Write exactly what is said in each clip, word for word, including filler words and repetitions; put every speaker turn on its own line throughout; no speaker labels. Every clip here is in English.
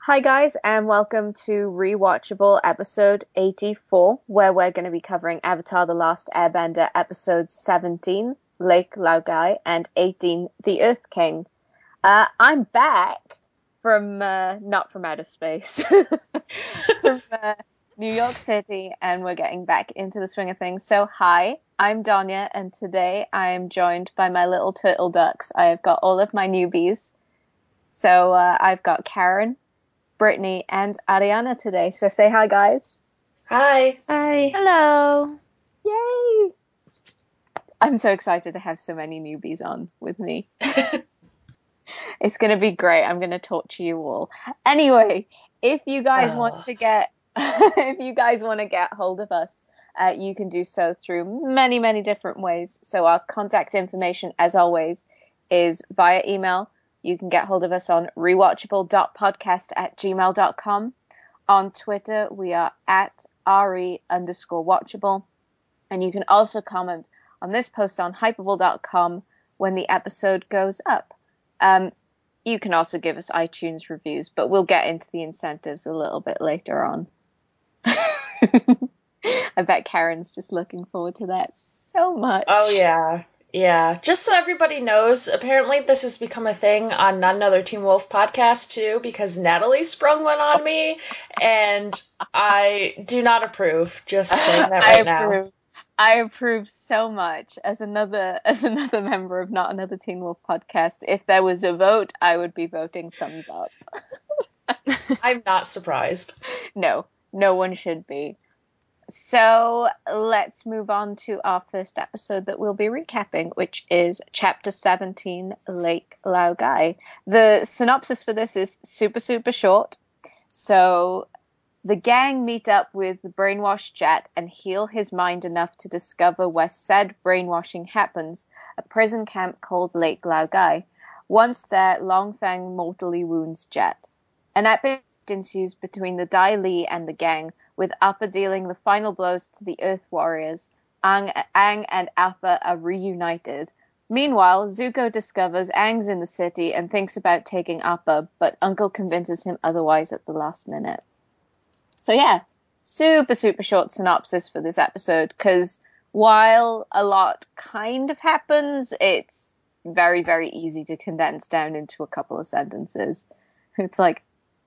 Hi guys, and welcome to Rewatchable episode eighty-four, where we're going to be covering Avatar: The Last Airbender episodes seventeen, Lake Laogai, and eighteen, The Earth King. Uh, I'm back from, uh, not from outer space, from uh, New York City, and we're getting back into the swing of things. So hi, I'm Donya, and today I'm joined by my little turtle ducks. I've got all of my newbies. So uh, I've got Karen, Brittany, and Ariana today. So say hi, guys.
Hi.
Hi.
Hello.
Yay! I'm so excited to have so many newbies on with me. It's going to be great. I'm going to torture you all. Anyway, if you guys
Oh.
want to get, if you guys want to get hold of us, uh, you can do so through many, many different ways. So our contact information, as always, is via email. You can get hold of us on rewatchable.podcast at gmail dot com. On Twitter, we are at re underscore watchable. And you can also comment on this post on hypable dot com when the episode goes up. Um, you can also give us iTunes reviews, but we'll get into the incentives a little bit later on. I bet Karen's just looking forward to that so much.
Oh, yeah. Yeah. Just so everybody knows, apparently this has become a thing on Not Another Teen Wolf podcast, too, because Natalie sprung one on me, and I do not approve. Just saying that right
I
now.
approve. I approve so much. As another as another member of Not Another Teen Wolf podcast, if there was a vote, I would be voting thumbs up.
I'm not surprised.
No, no one should be. So let's move on to our first episode that we'll be recapping, which is Chapter seventeen, Lake Laogai. The synopsis for this is super, super short. So the gang meet up with the brainwashed Jet and heal his mind enough to discover where said brainwashing happens, a prison camp called Lake Laogai. Once there, Longfang mortally wounds Jet. An epic ensues between the Dai Li and the gang, with Appa dealing the final blows to the Earth Warriors. Aang, Aang and Appa are reunited. Meanwhile, Zuko discovers Aang's in the city and thinks about taking Appa, but Uncle convinces him otherwise at the last minute. So yeah, super, super short synopsis for this episode, because while a lot kind of happens, it's very, very easy to condense down into a couple of sentences. It's like,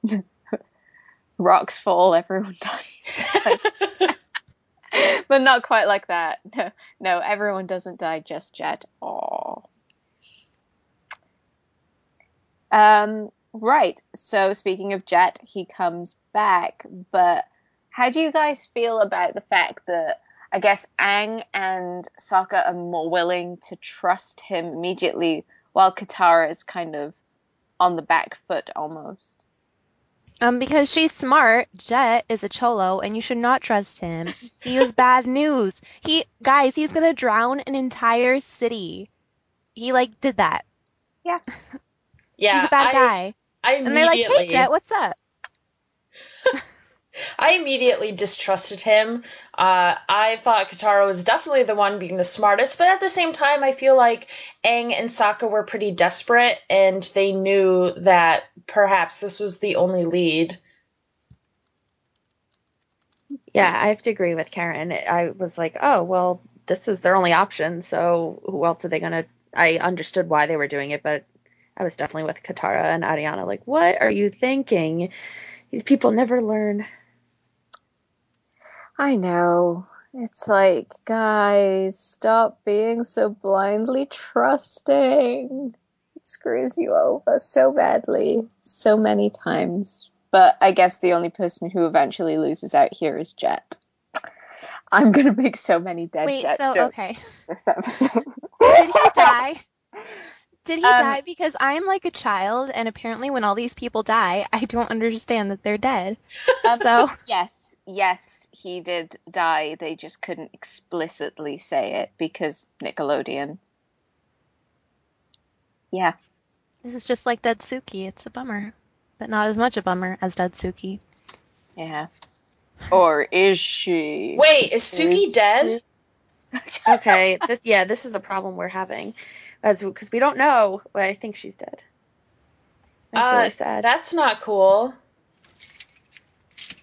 rocks fall, everyone dies. But not quite like that. No, no, everyone doesn't die just yet. Aww. Um, right, so speaking of Jet, he comes back, but how do you guys feel about the fact that I guess Aang and Sokka are more willing to trust him immediately, while Katara is kind of on the back foot almost?
Um, because she's smart. Jet is a cholo, and you should not trust him. He was bad news. He, guys, he's gonna drown an entire city. He like did that.
Yeah.
Yeah,
He's a bad
I,
guy.
I
And they're like, "Hey, Jet, what's up?"
I immediately distrusted him. Uh, I thought Katara was definitely the one being the smartest, but at the same time, I feel like Aang and Sokka were pretty desperate, and they knew that perhaps this was the only lead.
Yeah, I have to agree with Karen. I was like, oh, well, this is their only option, so who else are they going to... I understood why they were doing it, but I was definitely with Katara and Ariana, like, what are you thinking? These people never learn.
I know. It's like, guys, stop being so blindly trusting. It screws you over so badly, so many times. But I guess the only person who eventually loses out here is Jet. I'm gonna make so many dead
Wait,
Jet
so
jokes
okay.
this episode.
Did he die? Did he
Um,
die? Because I'm like a child, and apparently when all these people die, I don't understand that they're dead.
Um,
So
yes, yes, he did die. They just couldn't explicitly say it because Nickelodeon. Yeah.
this is just like Dead Suki. It's a bummer, but not as much a bummer as Dead Suki.
Yeah. Or is she?
Wait, is Suki dead?
Okay, this yeah, this is a problem we're having, as because we don't know, but I think she's dead. That's
uh,
really sad.
That's not cool.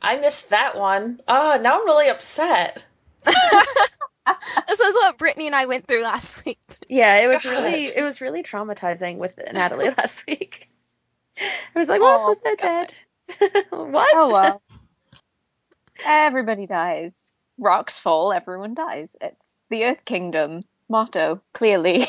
I missed that one. Oh, now I'm really upset.
This is what Brittany and I went through last week.
Yeah, it was
God.
really it was really traumatizing with Natalie last week. I was like, what
Oh,
if they're dead? What?
Oh well. Everybody dies. Rocks fall, everyone dies. It's the Earth Kingdom motto, clearly.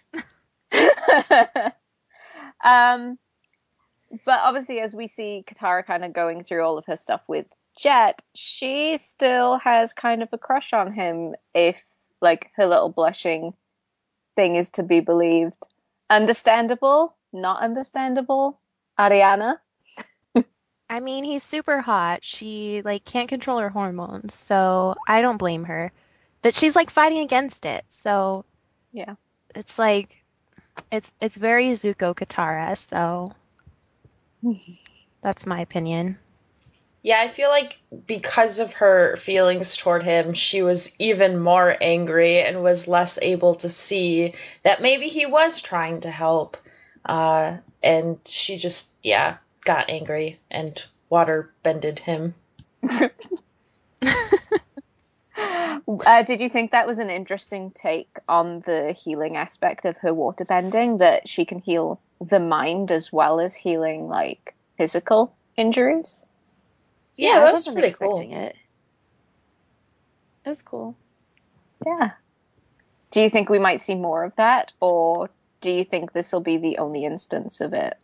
um, but obviously, as we see Katara kind of going through all of her stuff with Jet, she still has kind of a crush on him, if like her little blushing thing is to be believed. Understandable? Not understandable? Ariana?
I mean, he's super hot. She like can't control her hormones, so I don't blame her. But she's like fighting against it, so
Yeah.
it's like it's it's very Zuko Katara, so that's my opinion.
Yeah, I feel like because of her feelings toward him, she was even more angry and was less able to see that maybe he was trying to help. Uh, and she just, yeah, got angry and water bended him.
Uh, did you think that was an interesting take on the healing aspect of her waterbending, that she can heal the mind as well as healing like physical injuries?
Yeah, that
I
was
wasn't
pretty cool.
expecting it. It was cool.
Yeah. Do you think we might see more of that, or do you think this will be the only instance of it?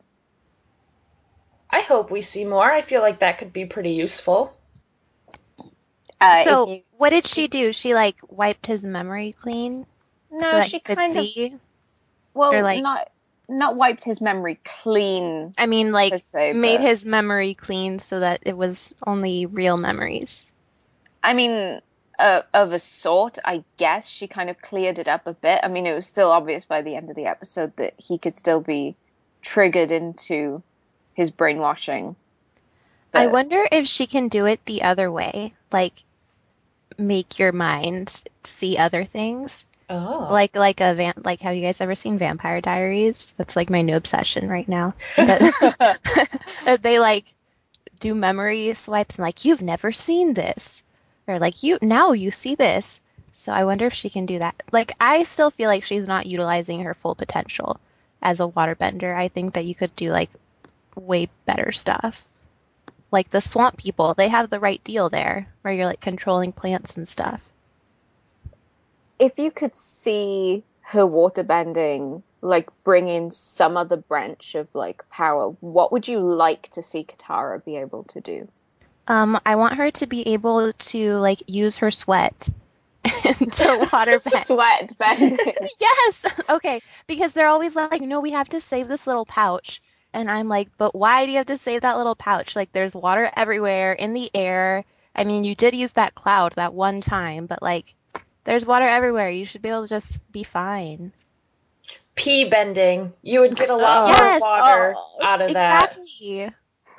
I hope we see more. I feel like that could be pretty useful.
Uh,
So
if you...
what did she do? She like wiped his memory clean
No,
so that
she
he could
kind of
see?
well,
or, like-
not not wiped his memory clean.
I mean, like
per se,
made
but-
his memory clean so that it was only real memories.
I mean, uh, of a sort, I guess. She kind of cleared it up a bit. I mean, it was still obvious by the end of the episode that he could still be triggered into his brainwashing.
I
But-
wonder if she can do it the other way, like make your mind see other things.
Oh.
Like like a van like have you guys ever seen Vampire Diaries? That's like my new obsession right now. But they like do memory swipes and like you've never seen this, or like you now you see this. So I wonder if she can do that. Like I still feel like she's not utilizing her full potential as a waterbender. I think that you could do like way better stuff. Like the swamp people, they have the right deal there, where you're like controlling plants and stuff.
If you could see her waterbending, like bring in some other branch of like power, what would you like to see Katara be able to do?
Um, I want her to be able to like use her sweat to waterbend.
Sweat bending.
Yes. Okay. Because they're always like, no, we have to save this little pouch. And I'm like, but why do you have to save that little pouch? Like, there's water everywhere in the air. I mean, you did use that cloud that one time, but like, there's water everywhere. You should be able to just be fine.
Pea bending. You would get a lot
Oh.
more
Yes.
water
Oh,
out of that.
Exactly.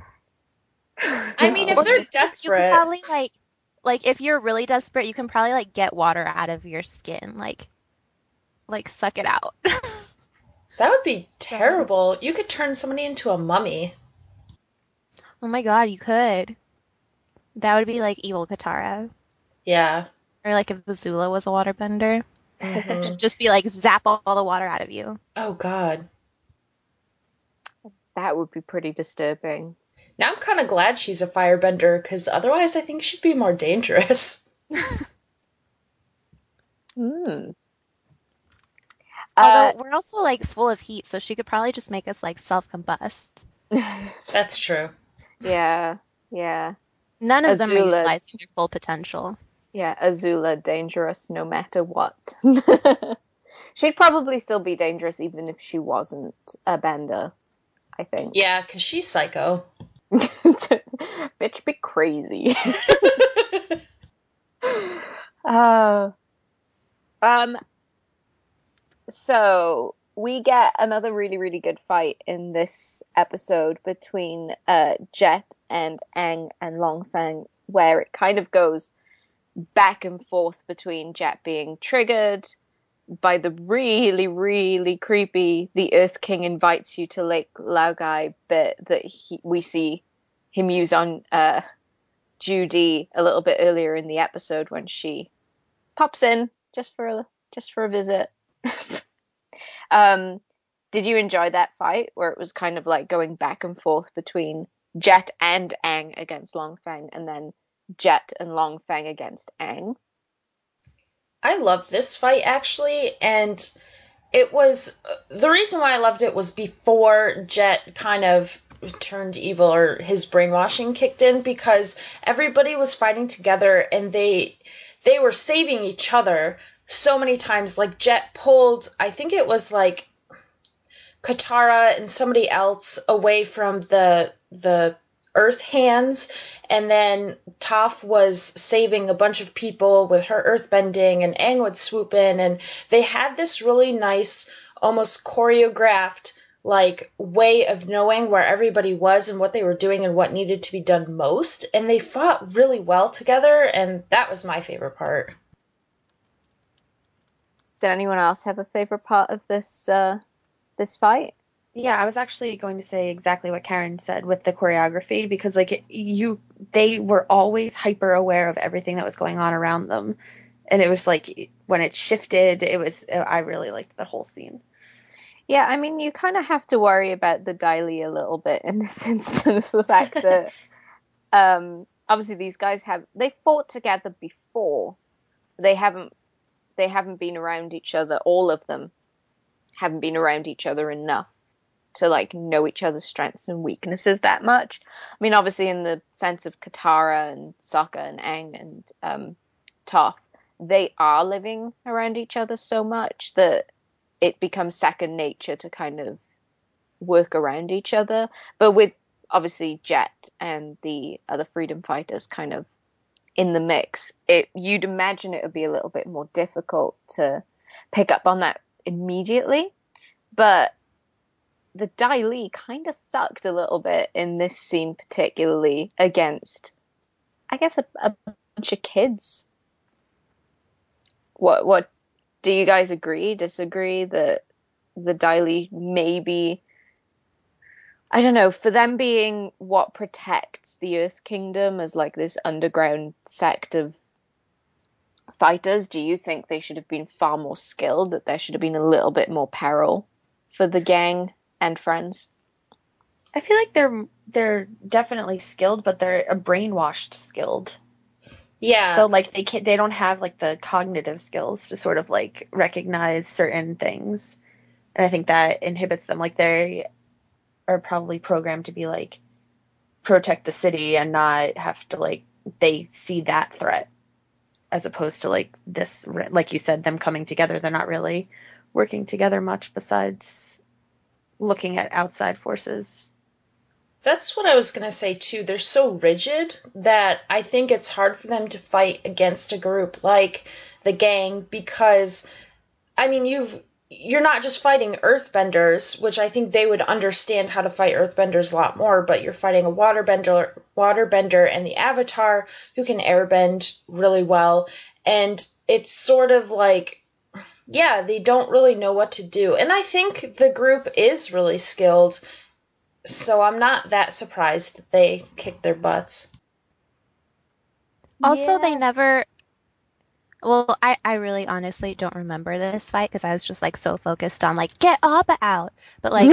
I mean, if
Or
they're
You
desperate.
can probably like, like if you're really desperate, you can probably like get water out of your skin, like, like suck it out.
That would be terrible. You could turn somebody into a mummy.
Oh my god, you could. That would be like evil Katara.
Yeah.
Or like if Azula was a waterbender.
Mhm.
Just be like zap all, all the water out of you.
Oh, God.
That would be pretty disturbing.
Now I'm kind of glad she's a firebender, because otherwise I think she'd be more dangerous.
Hmm.
Although
Uh,
we're also like full of heat, so she could probably just make us like self-combust.
That's true.
yeah, yeah,
None of them are
Azula.
utilizing their full potential.
yeah. Azula dangerous no matter what. She'd probably still be dangerous even if she wasn't a bender, I think.
Yeah, because she's psycho.
Bitch be crazy. uh, um, so we get another really, really good fight in this episode between uh, Jet and Aang and Longfeng, where it kind of goes back and forth between Jet being triggered by the really, really creepy "the Earth King invites you to Lake Laogai" bit that he, we see him use on uh, Judy a little bit earlier in the episode when she pops in just for a, just for a visit. um, did you enjoy that fight where it was kind of like going back and forth between Jet and Aang against Long Feng, and then Jet and Long Feng against Aang?
I loved this fight, actually, and it was, the reason why I loved it was before Jet kind of turned evil, or his brainwashing kicked in, because everybody was fighting together and they they were saving each other so many times. Like, Jet pulled, I think it was like Katara and somebody else away from the the Earth Hands, and then Toph was saving a bunch of people with her earthbending, and Aang would swoop in, and they had this really nice, almost choreographed, like, way of knowing where everybody was and what they were doing and what needed to be done most, and they fought really well together, and that was my favorite part.
Did anyone else have a favorite part of this uh, this fight?
Yeah, I was actually going to say exactly what Karen said with the choreography, because like it, you, they were always hyper aware of everything that was going on around them, and it was like when it shifted, it was, I really liked the whole scene.
Yeah, I mean, you kind of have to worry about the Dai Li a little bit in this instance, the fact that um, obviously these guys have, they fought together before, they haven't they haven't been around each other, all of them haven't been around each other enough to like know each other's strengths and weaknesses that much. I mean, obviously in the sense of Katara and Sokka and Aang and um, Toph, they are living around each other so much that it becomes second nature to kind of work around each other. But with obviously Jet and the other freedom fighters kind of in the mix, it you'd imagine it would be a little bit more difficult to pick up on that immediately. But the Dai Li kind of sucked a little bit in this scene, particularly against, I guess, a, a bunch of kids. What what do you guys agree, disagree that the Dai Li maybe, I don't know, for them being what protects the Earth Kingdom as like this underground sect of fighters, do you think they should have been far more skilled, that there should have been a little bit more peril for the gang and friends?
I feel like they're they're definitely skilled, but they're a brainwashed skilled.
Yeah.
So like they can't, they don't have like the cognitive skills to sort of like recognize certain things, and I think that inhibits them. Like they are probably programmed to be like protect the city and not have to like, they see that threat as opposed to like this, like you said, them coming together. They're not really working together much besides looking at outside forces.
That's what I was going to say, too. They're so rigid that I think it's hard for them to fight against a group like the gang because, I mean, you've, you're not just fighting earthbenders, which I think they would understand how to fight earthbenders a lot more, but you're fighting a waterbender, waterbender and the Avatar who can airbend really well. And it's sort of like, yeah, they don't really know what to do. And I think the group is really skilled. So I'm not that surprised that they kicked their butts.
Also,
Yeah.
they never... Well, I, I really honestly don't remember this fight because I was just, like, so focused on, like, get Appa out! But, like...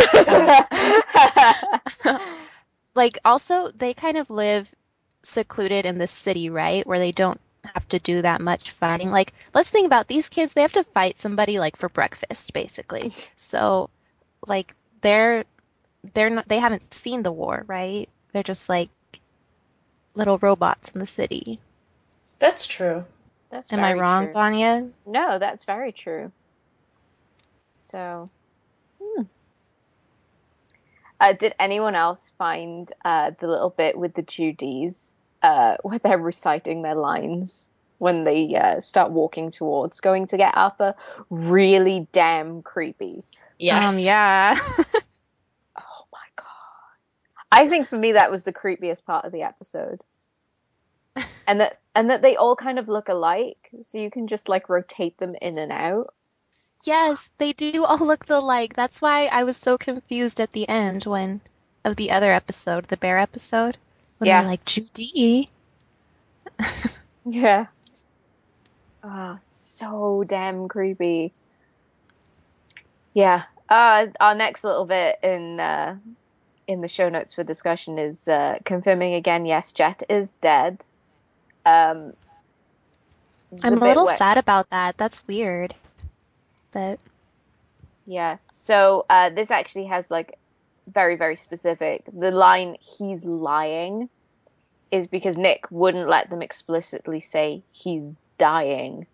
um, like, also, they kind of live secluded in the city, right? Where they don't have to do that much fighting. Like, let's think about these kids. They have to fight somebody, like, for breakfast, basically. So, like, they're... They're not, they haven't seen the war, right? They're just like little robots in the city.
That's true.
That's
Am I
very
wrong,
true.
Vanya?
No, that's very true. So, hmm. uh, did anyone else find uh, the little bit with the Judies uh, where they're reciting their lines when they uh, start walking towards going to get Appa really damn creepy?
Yes.
Um, yeah.
I think for me that was the creepiest part of the episode. And that and that they all kind of look alike, so you can just like rotate them in and out.
Yes, they do all look alike. That's why I was so confused at the end when of the other episode, the bear episode, when
Yeah.
they're like, Judy.
Yeah. Ah, so damn creepy. Yeah. Uh, our next little bit in uh, in the show notes for discussion is uh, confirming again. Yes, Jet is dead. Um, the
I'm a
bit
little
where,
sad about that. That's weird. But
yeah. So uh, this actually has like very very specific. The line "he's lying" is because Nick wouldn't let them explicitly say he's dying.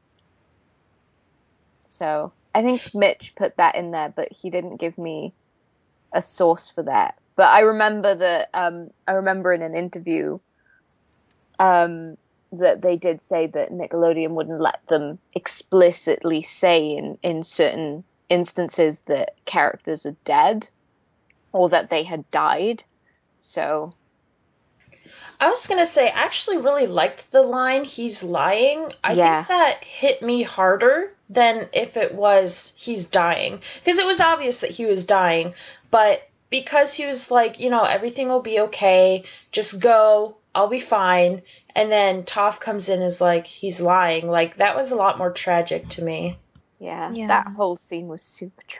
So I think Mitch put that in there, but he didn't give me a source for that. But I remember that um, I remember in an interview um, that they did say that Nickelodeon wouldn't let them explicitly say in, in certain instances that characters are dead or that they had died. So
I was going to say, I actually really liked the line, he's lying. I
Yeah.
think that hit me harder than if it was he's dying. Because it was obvious that he was dying, but because he was like, you know, everything will be okay, just go, I'll be fine. And then Toph comes in and is like, he's lying. Like, that was a lot more tragic to me.
yeah,
Yeah.
that whole scene was super tragic.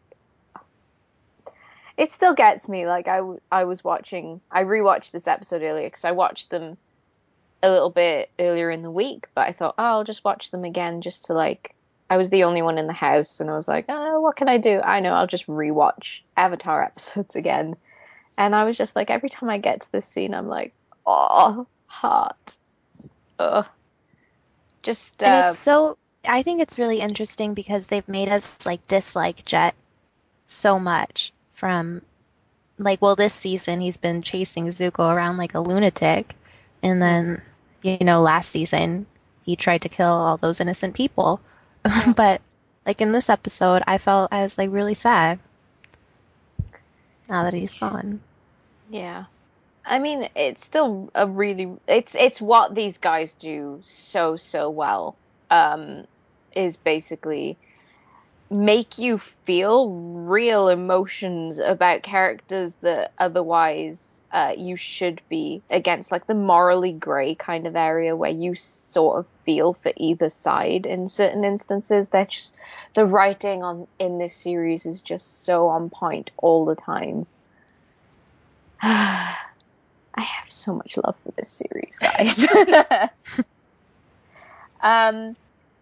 It still gets me. Like I, w- I was watching, I rewatched this episode earlier because I watched them a little bit earlier in the week, but I thought, oh, I'll just watch them again just to like, I was the only one in the house and I was like, oh, what can I do? I know, I'll just rewatch Avatar episodes again. And I was just like, every time I get to this scene, I'm like, oh, heart. Ugh. Just,
and
uh,
it's so I think it's really interesting because they've made us like dislike Jet so much from like well this season he's been chasing Zuko around like a lunatic, and then you know last season he tried to kill all those innocent people. But like in this episode I felt I was like really sad now that he's gone.
yeah. I mean, it's still a really it's it's what these guys do so so well. Um, is basically make you feel real emotions about characters that otherwise uh, you should be against, like the morally grey kind of area where you sort of feel for either side in certain instances. They're just the writing on in this series is just so on point all the time. I have so much love for this series, guys. um,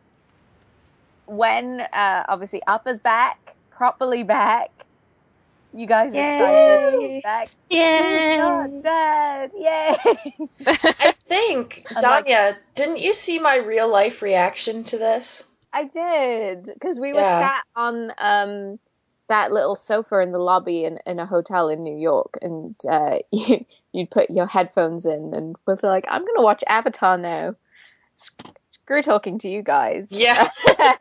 when uh, obviously Appa's back, properly back. You guys are excited?
Yay.
He's back.
Yay.
He's not dead. Yay!
I think,
Unlike-
Danya, didn't you see my real life reaction to this?
I did, because we were
Yeah.
sat on um that little sofa in the lobby in, in a hotel in New York, and uh, you, you'd put your headphones in and was like, I'm going to watch Avatar now. Screw talking to you guys.
Yeah.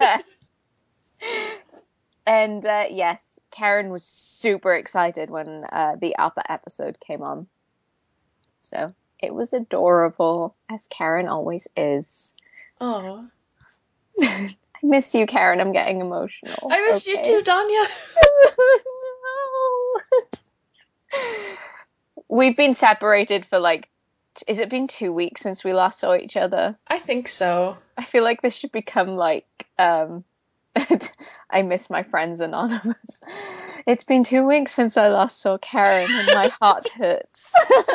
And uh, yes, Karen was super excited when uh, the Appa episode came on. So it was adorable, as Karen always is.
Aw.
I miss you, Karen. I'm getting emotional.
I miss
Okay.
you too, Danya.
No. We've been separated for like, is it been two weeks since we last saw each other?
I think so.
I feel like this should become like, um, I miss my friends anonymous. It's been two weeks since I last saw Karen and my heart hurts.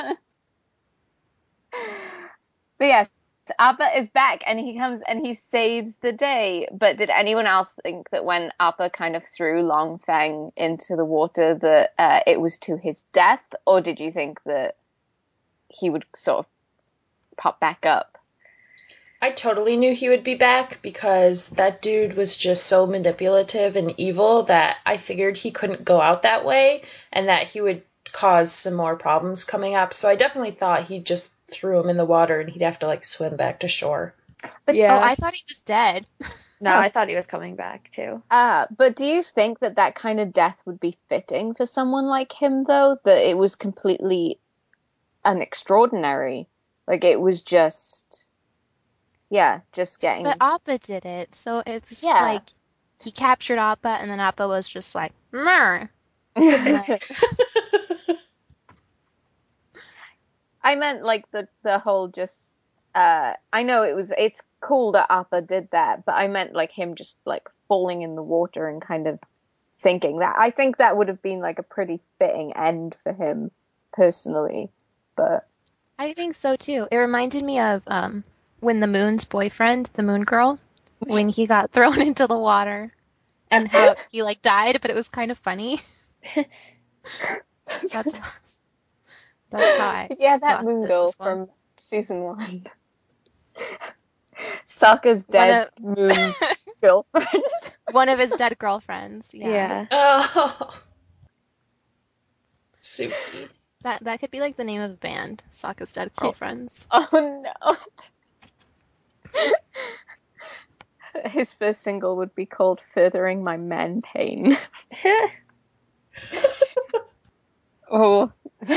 But yes, Appa is back and he comes and he saves the day. But did anyone else think that when Appa kind of threw Long Feng into the water that uh, it was to his death? Or did you think that he would sort of pop back up?
I totally knew he would be back because that dude was just so manipulative and evil that I figured he couldn't go out that way and that he would cause some more problems coming up. So I definitely thought he just threw him in the water and he'd have to like swim back to shore.
But,
Yeah.
Oh, I thought he was dead.
No, I thought he was coming back too.
Uh, but do you think that that kind of death would be fitting for someone like him, though? That it was completely unextraordinary? Like, it was just... Yeah, just getting...
But Appa did it, so it's
Yeah.
like he captured Appa, and then Appa was just like, "Mer."
I meant, like, the, the whole just uh, I know it was, it's cool that Appa did that, but I meant like him just like falling in the water and kind of sinking. That I think that would have been like a pretty fitting end for him personally, but
I think so too. It reminded me of um, when the Moon's boyfriend, the Moon Girl, when he got thrown into the water and how he like died, but it was kind of funny. That's that's how I
yeah, that
thought
Moon
this
Girl
was one.
from season one. Sokka's dead
One
Moon girlfriend.
One of his dead girlfriends. Yeah.
Yeah.
Oh. Suki.
That that could be like the name of a band, Sokka's Dead Girlfriends.
Oh no. His first single would be called Furthering My Men Pain. Oh.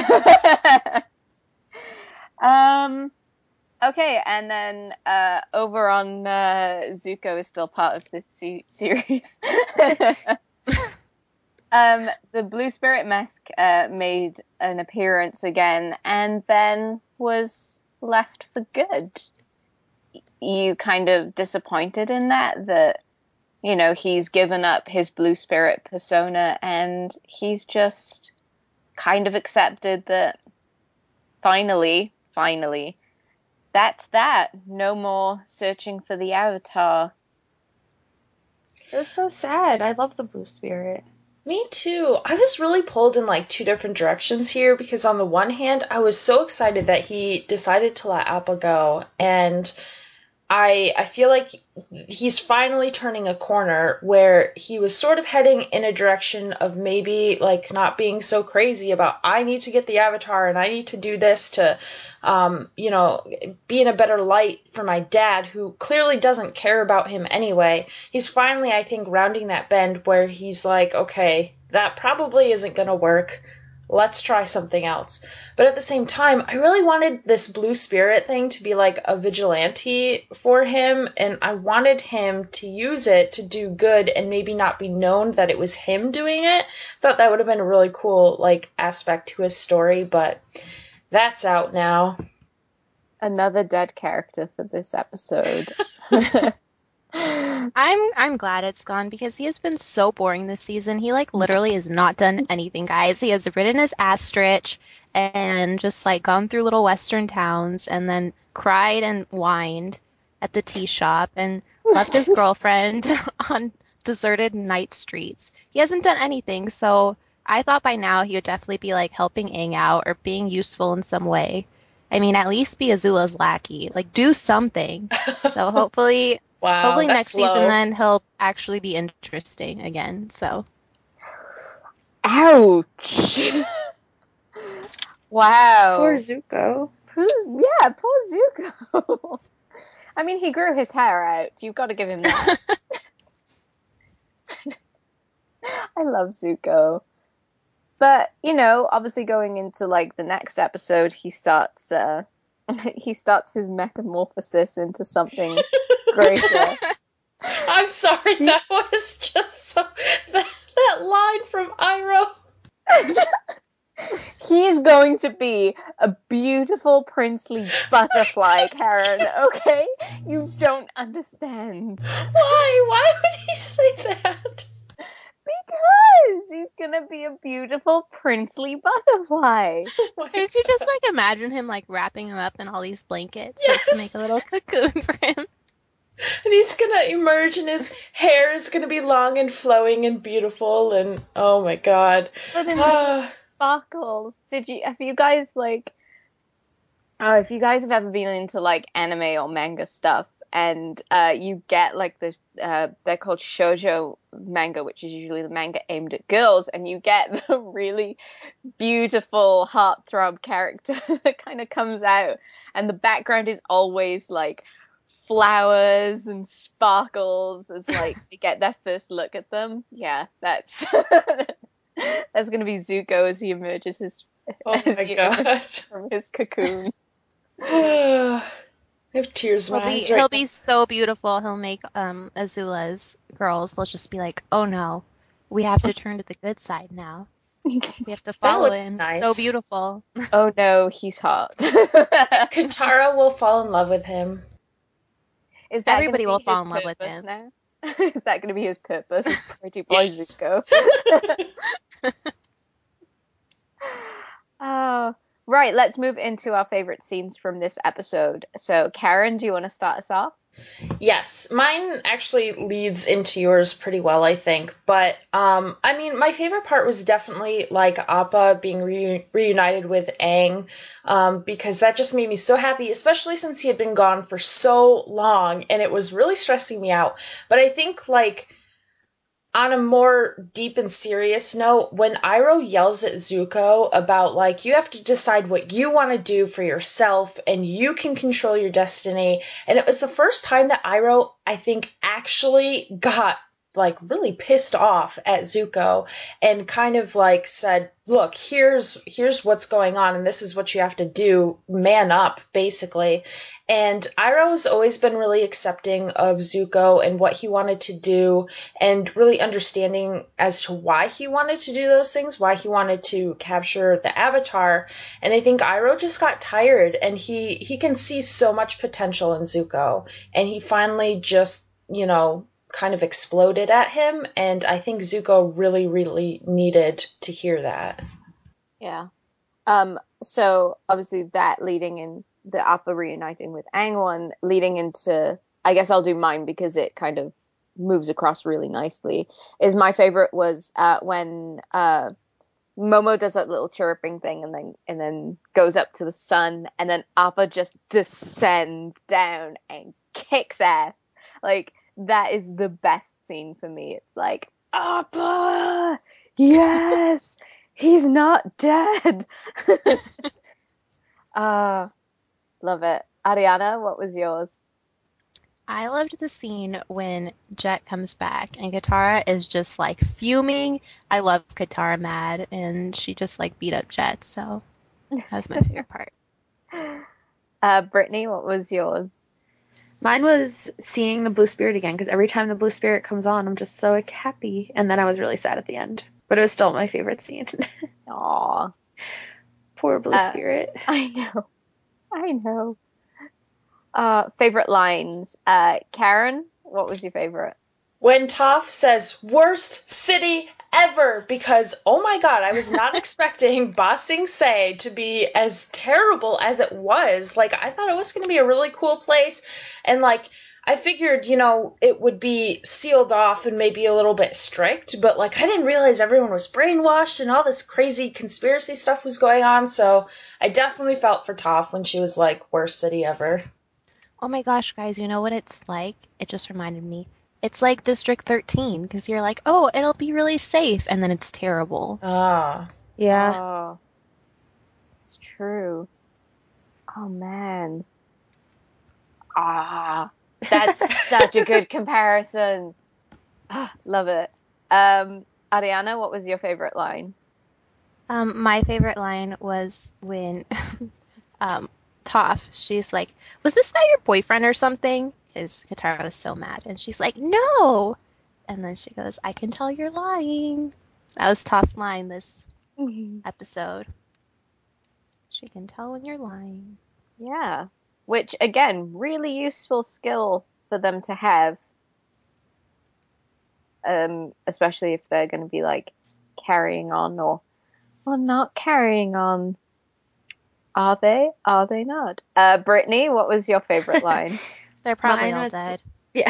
um okay, and then uh over on uh Zuko is still part of this se- series. um the Blue Spirit Mask uh made an appearance again and then was left for good. You kind of disappointed in that that you know he's given up his Blue Spirit persona and he's just kind of accepted that finally finally that's that, no more searching for the Avatar.
It was so sad. I love the Blue Spirit.
Me too. I was really pulled in like two different directions here because on the one hand, I was so excited that he decided to let Appa go, and I I feel like he's finally turning a corner where he was sort of heading in a direction of maybe like not being so crazy about I need to get the Avatar and I need to do this to um you know be in a better light for my dad who clearly doesn't care about him anyway. He's finally, I think, rounding that bend where he's like, okay, that probably isn't going to work. Let's try something else. But at the same time, I really wanted this Blue Spirit thing to be like a vigilante for him, and I wanted him to use it to do good and maybe not be known that it was him doing it. Thought that would have been a really cool like aspect to his story, but that's out now.
Another dead character for this episode.
I'm I'm glad it's gone because he has been so boring this season. He like literally has not done anything, guys. He has ridden his ostrich and just like gone through little western towns and then cried and whined at the tea shop and left his girlfriend on deserted night streets. He hasn't done anything, so I thought by now he would definitely be like helping Aang out or being useful in some way. I mean, at least be Azula's lackey. Like, do something. So hopefully,
Wow,
hopefully
that's
next season
low.
then he'll actually be interesting again. So
Ouch. Wow.
Poor Zuko.
Who's, yeah, poor Zuko. I mean, he grew his hair out. You've got to give him that. I love Zuko. But, you know, obviously going into, like, the next episode, he starts, uh, he starts his metamorphosis into something greater.
I'm sorry, that was just so... That, that line from Iroh.
He's going to be a beautiful princely butterfly, Karen, okay? You don't understand.
Why? Why would he say that?
Because he's gonna be a beautiful princely butterfly.
Can't you just like imagine him like wrapping him up in all these blankets like, to
Yes.
make a little cocoon for him?
And he's gonna emerge and his hair is gonna be long and flowing and beautiful and oh my god.
But then
Ah.
sparkles. Did you have you guys like oh if you guys have ever been into like anime or manga stuff and uh you get like this uh they're called shoujo manga, which is usually the manga aimed at girls, and you get the really beautiful heartthrob character that kind of comes out and the background is always like flowers and sparkles as like they get their first look at them. Yeah, that's that's gonna be Zuko as he emerges his
Oh
as
my
he
god.
emerges from his cocoon.
I have tears in
He'll
my
be
eyes right
he'll
now.
be so beautiful. He'll make um Azula's girls. They'll just be like, oh no, we have to turn to the good side now. We have to follow
would be
him.
nice.
So beautiful.
Oh no, he's hot.
Katara will fall in love with him.
Is that
Everybody
gonna be
will
his
fall in love with
purpose
him.
now? Is that going to be his purpose? Pretty boy
Yes.
Zuko. Oh, right. Let's move into our favorite scenes from this episode. So, Karen, do you want to start us off?
Yes, mine actually leads into yours pretty well, I think. But, um, I mean, my favorite part was definitely, like, Appa being reu- reunited with Aang, um, because that just made me so happy, especially since he had been gone for so long, and it was really stressing me out. But I think, like, on a more deep and serious note, when Iroh yells at Zuko about, like, you have to decide what you want to do for yourself and you can control your destiny. And it was the first time that Iroh, I think, actually got, like, really pissed off at Zuko and kind of, like, said, look, here's here's what's going on and this is what you have to do. Man up, basically. And Iroh has always been really accepting of Zuko and what he wanted to do and really understanding as to why he wanted to do those things, why he wanted to capture the Avatar. And I think Iroh just got tired and he, he can see so much potential in Zuko. And he finally just, you know, kind of exploded at him. And I think Zuko really, really needed to hear that.
Yeah. Um. So, obviously, that leading in the Appa reuniting with Aang one, leading into, I guess I'll do mine because it kind of moves across really nicely, is my favorite was uh, when uh, Momo does that little chirping thing and then and then goes up to the sun, and then Appa just descends down and kicks ass. Like, that is the best scene for me. It's like, Appa! Yes! He's not dead! uh, love it. Ariana, what was yours?
I loved the scene when Jet comes back and Katara is just like fuming. I love Katara mad and she just like beat up Jet, so that was my favorite part.
Uh, Brittany, what was yours?
Mine was seeing the Blue Spirit again, because every time the Blue Spirit comes on, I'm just so like, happy. And then I was really sad at the end. But it was still my favorite scene.
Aw.
Poor Blue
Uh,
Spirit.
I know. I know. Uh, favorite lines. Uh, Karen, what was your favorite?
When Toph says, worst city ever, because, oh my god, I was not expecting Ba Sing Se to be as terrible as it was. Like, I thought it was going to be a really cool place, and, like, I figured, you know, it would be sealed off and maybe a little bit strict, but, like, I didn't realize everyone was brainwashed and all this crazy conspiracy stuff was going on, so I definitely felt for Toph when she was like, worst city ever.
Oh my gosh, guys, you know what it's like? It just reminded me. It's like District thirteen, because you're like, oh, it'll be really safe, and then it's terrible.
Ah.
Yeah.
Oh, it's true. Oh, man. Ah, that's such a good comparison. Ah, love it. Um, Ariana, what was your favorite line?
Um, my favorite line was when um, Toph, she's like, was this guy your boyfriend or something? Because Katara was so mad. And she's like, no. And then she goes, I can tell you're lying. That was Toph's line this episode. She can tell when you're lying.
Yeah. Which, again, really useful skill for them to have. Um, especially if they're going to be, like, carrying on or, or not carrying on. Are they? Are they not? Uh, Brittany, what was your favorite line?
They're probably
Mine
all
was-
dead.
Yeah.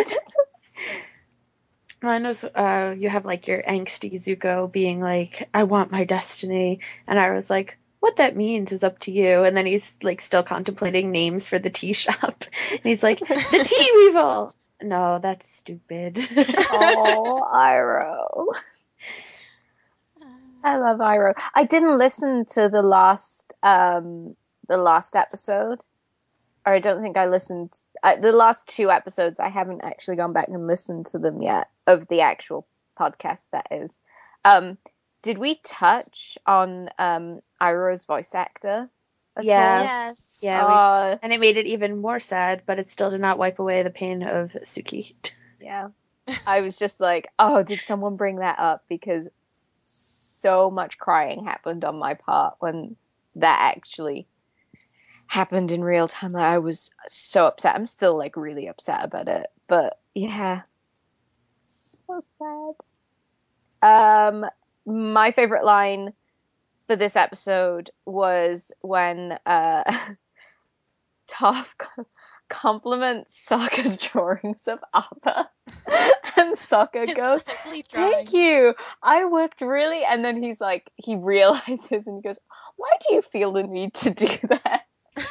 Mine was, uh, you have like your angsty Zuko being like, I want my destiny. And I was like, what that means is up to you. And then he's like still contemplating names for the tea shop. And he's like, the tea weevil. No, that's stupid.
Oh, Iroh. I love Iroh. I didn't listen to the last, um, the last episode. Or I don't think I listened. Uh, the last two episodes, I haven't actually gone back and listened to them yet, of the actual podcast, that is. Um, did we touch on um, Iroh's voice actor at
Yeah.
all?
Yes.
Yeah, we-
Uh,
And it made it even more sad, but it still did not wipe away the pain of Suki.
yeah. I was just like, oh, did someone bring that up? Because so much crying happened on my part when that actually happened in real time. Like, I was so upset. I'm still like really upset about it, but yeah, so sad. Um, my favorite line for this episode was when uh, Toph compliments Sokka's drawings of Appa, and Sokka goes, "Thank you. I worked really." And then he's like, he realizes and he goes, "Why do you feel the need to do that?"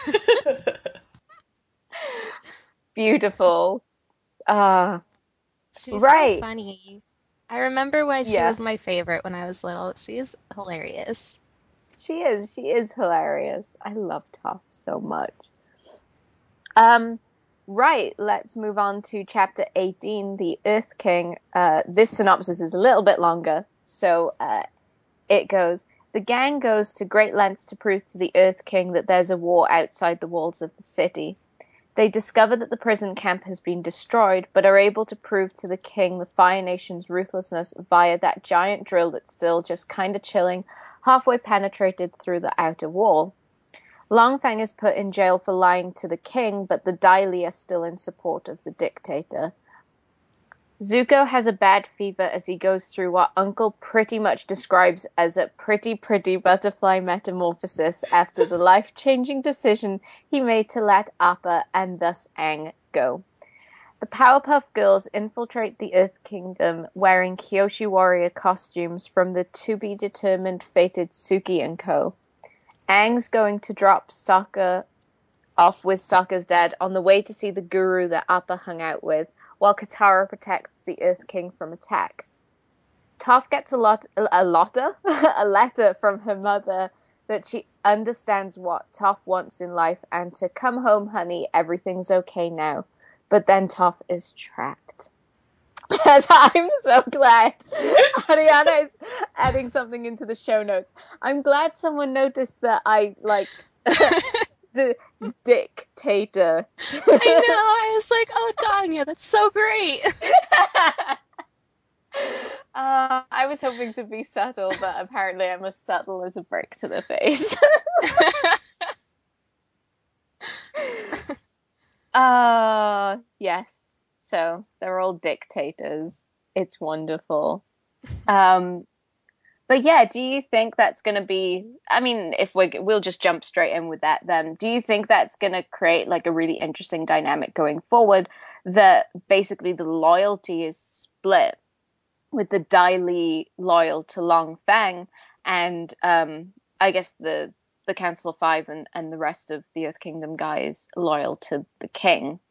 Beautiful. Uh,
She's
right.
so funny. I remember why she
Yeah.
was my favorite when I was little. She's hilarious.
She is. She is hilarious. I love Toph so much. Um, right. Let's move on to chapter eighteen, the Earth King. Uh, this synopsis is a little bit longer, so uh, it goes: the gang goes to great lengths to prove to the Earth King that there's a war outside the walls of the city. They discover that the prison camp has been destroyed, but are able to prove to the king the Fire Nation's ruthlessness via that giant drill that's still just kind of chilling, halfway penetrated through the outer wall. Longfang is put in jail for lying to the king, but the Dai Li are still in support of the dictator. Zuko has a bad fever as he goes through what Uncle pretty much describes as a pretty, pretty butterfly metamorphosis after the life-changing decision he made to let Appa and thus Aang go. The Powerpuff Girls infiltrate the Earth Kingdom wearing Kyoshi warrior costumes from the to-be-determined fated Suki and co. Aang's going to drop Sokka off with Sokka's dad on the way to see the guru that Appa hung out with, while Katara protects the Earth King from attack. Toph gets a lot, a lotter, a letter from her mother that she understands what Toph wants in life and to come home, honey, everything's okay now. But then Toph is trapped. I'm so glad Ariana is adding something into the show notes. I'm glad someone noticed that I, like, the dictator.
I know. I was like, oh, Danya, that's so great.
uh, I was hoping to be subtle, but apparently I'm as subtle as a brick to the face. uh, yes. So they're all dictators. It's wonderful. Um, But yeah, do you think that's going to be, I mean, if we we'll just jump straight in with that then, do you think that's going to create like a really interesting dynamic going forward, that basically the loyalty is split with the Dai Li loyal to Long Feng and um, I guess the the Council of Five and, and the rest of the Earth Kingdom guys loyal to the king?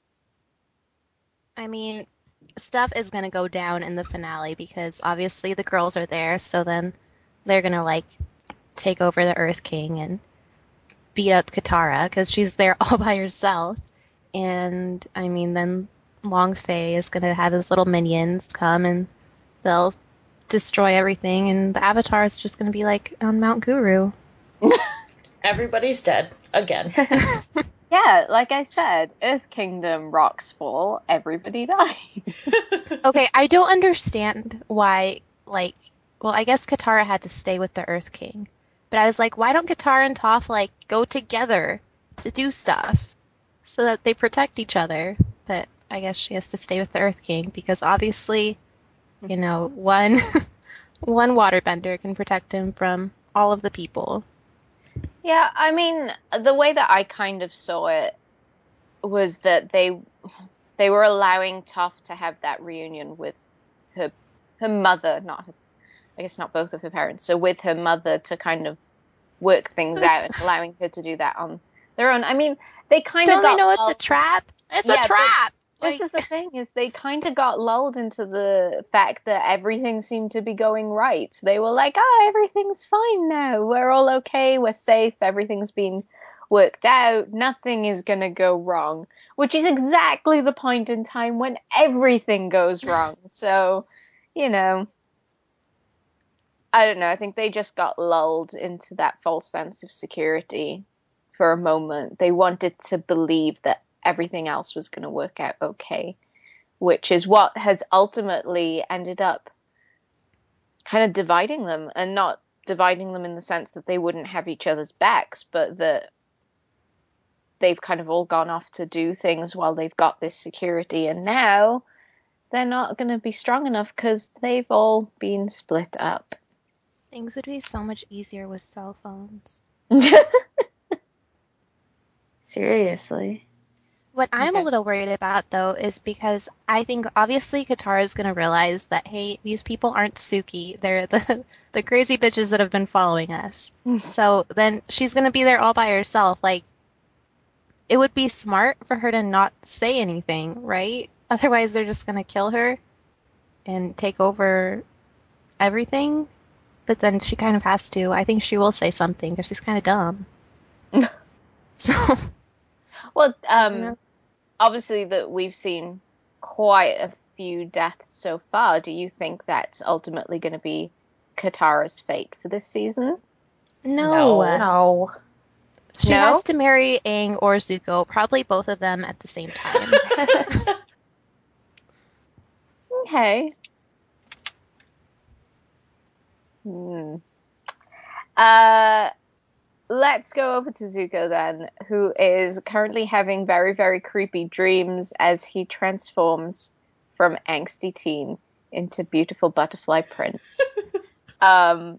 I mean, stuff is going to go down in the finale because obviously the girls are there, so then they're going to like take over the Earth King and beat up Katara because she's there all by herself. And I mean, then Long Fei is going to have his little minions come and they'll destroy everything, and the Avatar is just going to be like on Mount Guru.
Everybody's dead again.
Yeah, like I said, Earth Kingdom rocks fall, everybody dies.
Okay, I don't understand why, like, well, I guess Katara had to stay with the Earth King. But I was like, why don't Katara and Toph, like, go together to do stuff so that they protect each other? But I guess she has to stay with the Earth King because obviously, you know, one one waterbender can protect him from all of the people.
Yeah, I mean, the way that I kind of saw it was that they they were allowing Toph to have that reunion with her her mother, not her, I guess not both of her parents, so with her mother to kind of work things out and allowing her to do that on their own. I mean, they kind
Don't
of
they
got
know it's
lulled-
a trap? It's
Yeah,
a
they-
trap!
This
Like-
is the thing, is they kind of got lulled into the fact that everything seemed to be going right. They were like, oh, everything's fine now. We're all okay. We're safe. Everything's been worked out. Nothing is going to go wrong, which is exactly the point in time when everything goes wrong. So, you know, I don't know. I think they just got lulled into that false sense of security for a moment. They wanted to believe that everything else was going to work out okay, which is what has ultimately ended up kind of dividing them, and not dividing them in the sense that they wouldn't have each other's backs, but that they've kind of all gone off to do things while they've got this security, and now they're not going to be strong enough because they've all been split up.
Things would be so much easier with cell phones.
Seriously.
What I'm
Okay.
a little worried about, though, is because I think obviously Katara's going to realize that, hey, these people aren't Suki. They're the, the crazy bitches that have been following us. So then she's going to be there all by herself. Like, it would be smart for her to not say anything, right? Otherwise, they're just going to kill her and take over everything. But then she kind of has to. I think she will say something because she's kind of dumb. So,
Well, um,
know.
obviously that we've seen quite a few deaths so far. Do you think that's ultimately going to be Katara's fate for this season?
no.
No.
No.
She
No?
has to marry Aang or Zuko, probably both of them at the same time.
Okay. Hmm. Uh, let's go over to Zuko then, who is currently having very, very creepy dreams as he transforms from angsty teen into beautiful butterfly prince. um,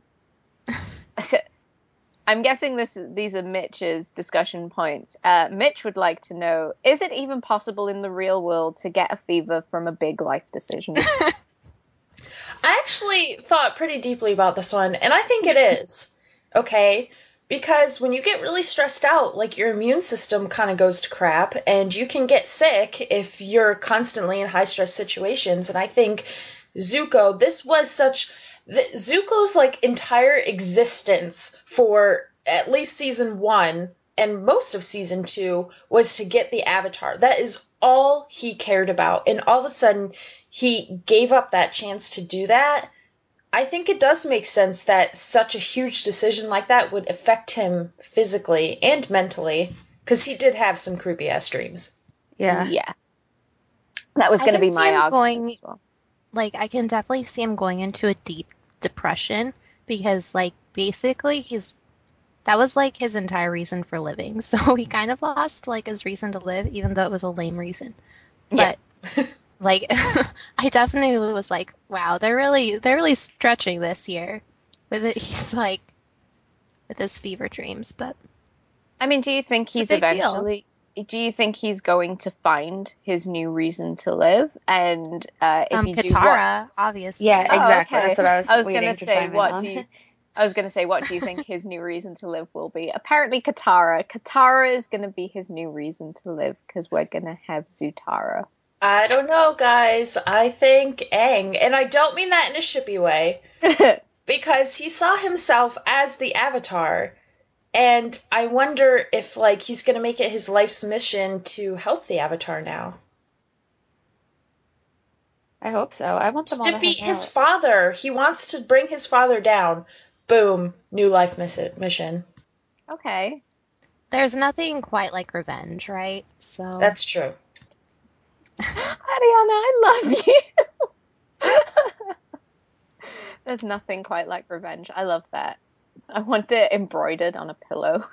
I'm guessing this these are Mitch's discussion points. Uh, Mitch would like to know, is it even possible in the real world to get a fever from a big life decision?
I actually thought pretty deeply about this one, and I think it is. Okay? Because when you get really stressed out, like your immune system kind of goes to crap, and you can get sick if you're constantly in high stress situations. And I think Zuko, this was such. The, Zuko's like entire existence for at least season one and most of season two was to get the Avatar. That is all he cared about. And all of a sudden, he gave up that chance to do that. I think it does make sense that such a huge decision like that would affect him physically and mentally, because he did have some creepy ass dreams.
Yeah.
Yeah. That was
I
going to
can
be
see
my
him
argument
going-
as well.
Like, I can definitely see him going into a deep depression because, like, basically he's that was like his entire reason for living. So he kind of lost like his reason to live, even though it was a lame reason. But like, I definitely was like, wow, they're really they're really stretching this here with it. He's like with his fever dreams, but
I mean, do you think
It's a
he's
big deal.
eventually? Do you think he's going to find his new reason to live? And uh, if
um,
you do, what?
Katara, obviously.
Yeah,
Oh,
exactly.
okay.
That's what I was,
I was
waiting
gonna
to
say,
chime in
what
on.
do you? I was going to say, what do you think his new reason to live will be? Apparently, Katara. Katara is going to be his new reason to live because we're going to have Zutara.
I don't know, guys. I think Aang, and I don't mean that in a shippy way, because he saw himself as the Avatar, and I wonder if, like, he's gonna make it his life's mission to help the Avatar now.
I hope so. I want them all
To
to
defeat
hang
his
out.
father. He wants to bring his father down. Boom. New life miss- mission.
Okay.
There's nothing quite like revenge, right? So
That's true.
Ariana, I love you. There's nothing quite like revenge. I love that. I want it embroidered on a pillow.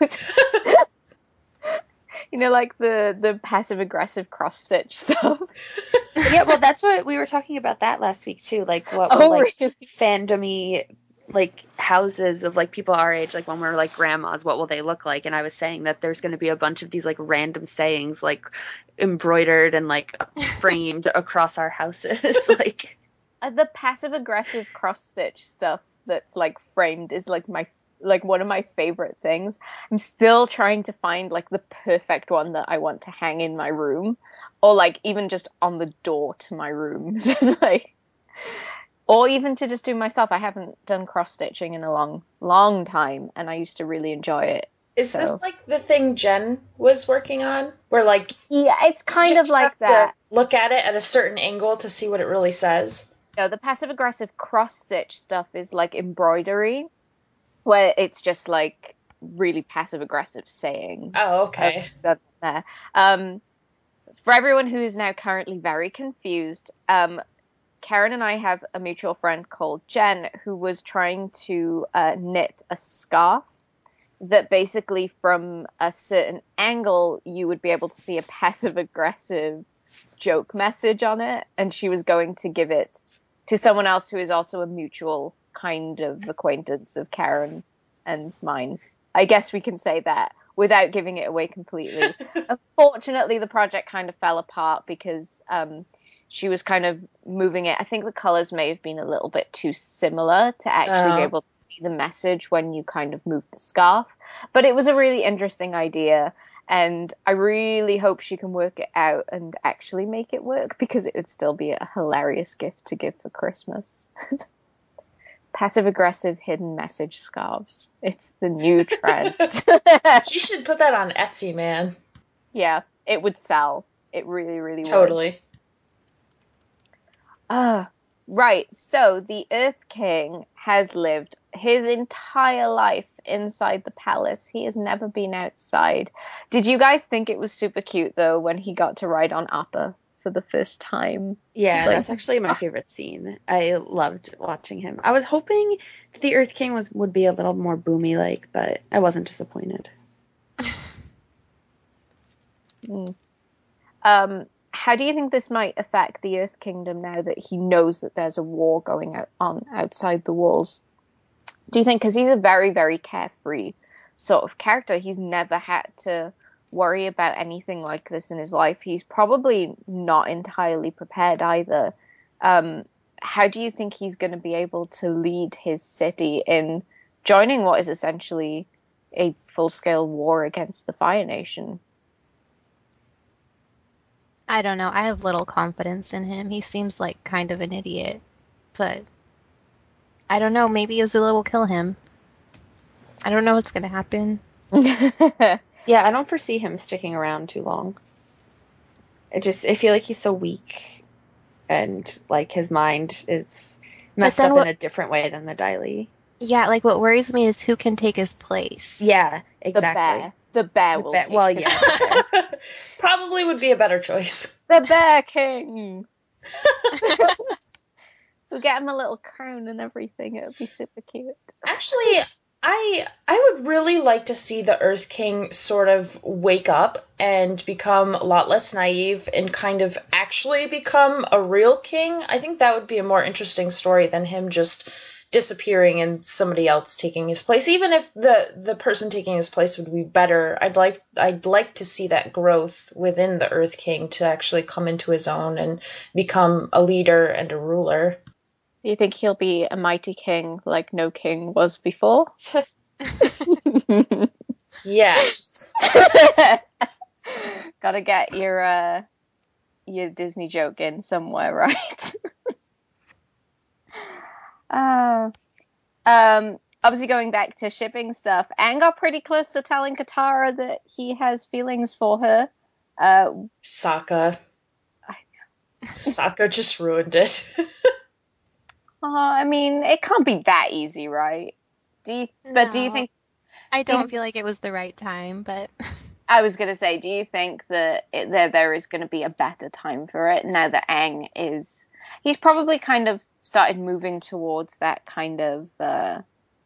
You know, like the, the passive aggressive cross stitch stuff.
Yeah, well, that's what we were talking about that last week too. Like, what will
Oh,
like
really?
fandomy like houses of like people our age, like when we're like grandmas, what will they look like? And I was saying that there's going to be a bunch of these like random sayings like embroidered and like framed across our houses. Like,
Uh, the passive aggressive cross stitch stuff that's like framed is like my like one of my favorite things. I'm still trying to find like the perfect one that I want to hang in my room, or like even just on the door to my room. Just like, or even to just do myself. I haven't done cross stitching in a long, long time, and I used to really enjoy it.
Is
So-
this like the thing Jen was working on? Where, like,
Yeah, it's kind
you
of like
have to
that.
look at it at a certain angle to see what it really says.
No, the passive aggressive cross stitch stuff is like embroidery, where it's just like really passive aggressive sayings.
Oh, okay.
That's there. Um, for everyone who is now currently very confused, um, Karen and I have a mutual friend called Jen who was trying to uh, knit a scarf that basically from a certain angle you would be able to see a passive-aggressive joke message on it, and she was going to give it to someone else who is also a mutual kind of acquaintance of Karen's and mine. I guess we can say that without giving it away completely. Unfortunately, the project kind of fell apart because um, she was kind of moving it. I think the colors may have been a little bit too similar to actually
Oh.
be able to see the message when you kind of move the scarf. But it was a really interesting idea, and I really hope she can work it out and actually make it work, because it would still be a hilarious gift to give for Christmas. Passive-aggressive hidden message scarves. It's the new trend.
She should put that on Etsy, man.
Yeah, it would sell. It really, really would.
Totally.
Ah, right. So the Earth King has lived his entire life inside the palace. He has never been outside. Did you guys think it was super cute, though, when he got to ride on Appa for the first time?
Yeah,
Like-
that's actually my favorite scene. I loved watching him. I was hoping that the Earth King was would be a little more Boomy like, but I wasn't disappointed.
Mm. Um, how do you think this might affect the Earth Kingdom now that he knows that there's a war going out on outside the walls? Do you think, because he's a very, very carefree sort of character, he's never had to worry about anything like this in his life. He's probably not entirely prepared either. Um, how do you think he's going to be able to lead his city in joining what is essentially a full-scale war against the Fire Nation?
I don't know. I have little confidence in him. He seems like kind of an idiot. But I don't know. Maybe Azula will kill him. I don't know what's going to happen.
Yeah, I don't foresee him sticking around too long. I just I feel like he's so weak, and like his mind is messed
then
up
what-
in a different way than the Daily.
Yeah, like what worries me is who can take his place.
Yeah,
The
exactly.
bear. The bear
The
will
bear-
take
well,
his-
yeah.
Probably would be a better choice.
The Bear King! We'll get him a little crown and everything. It would be super cute.
Actually, I I would really like to see the Earth King sort of wake up and become a lot less naive and kind of actually become a real king. I think that would be a more interesting story than him just disappearing and somebody else taking his place. Even if the the person taking his place would be better, I'd like I'd like to see that growth within the Earth King to actually come into his own and become a leader and a ruler.
Do you think he'll be a mighty king like no king was before?
Yes.
Gotta get your uh, your Disney joke in somewhere, right? uh, um, obviously, going back to shipping stuff, Aang got pretty close to telling Katara that he has feelings for her. Uh,
Sokka.
I
Sokka just ruined it.
uh, I mean, it can't be that easy, right? Do you? But do you
No.
think?
I
Do you-
don't feel like it was the right time, but
I was gonna say, do you think that it, there there is going to be a better time for it now that Aang is? He's probably kind of started moving towards that kind of, uh,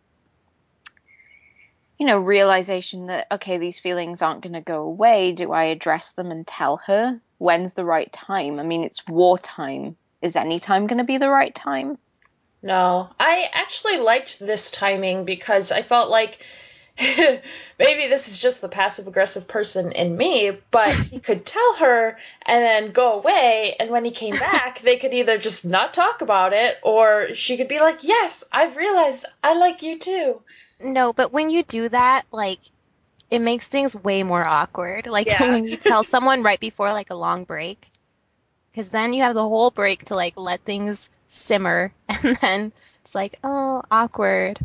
you know, realization that okay, these feelings aren't going to go away. Do I address them and tell her? When's the right time? I mean, it's wartime. Is any time going to be the right time?
No, I actually liked this timing because I felt like maybe this is just the passive aggressive person in me, but he could tell her and then go away, and when he came back, they could either just not talk about it, or she could be like, yes, I've realized I like you too.
no, but when you do that, like, it makes things way more awkward. Like
Yeah.
when you tell someone right before like a long break, because then you have the whole break to like let things simmer, and then it's like, oh, awkward.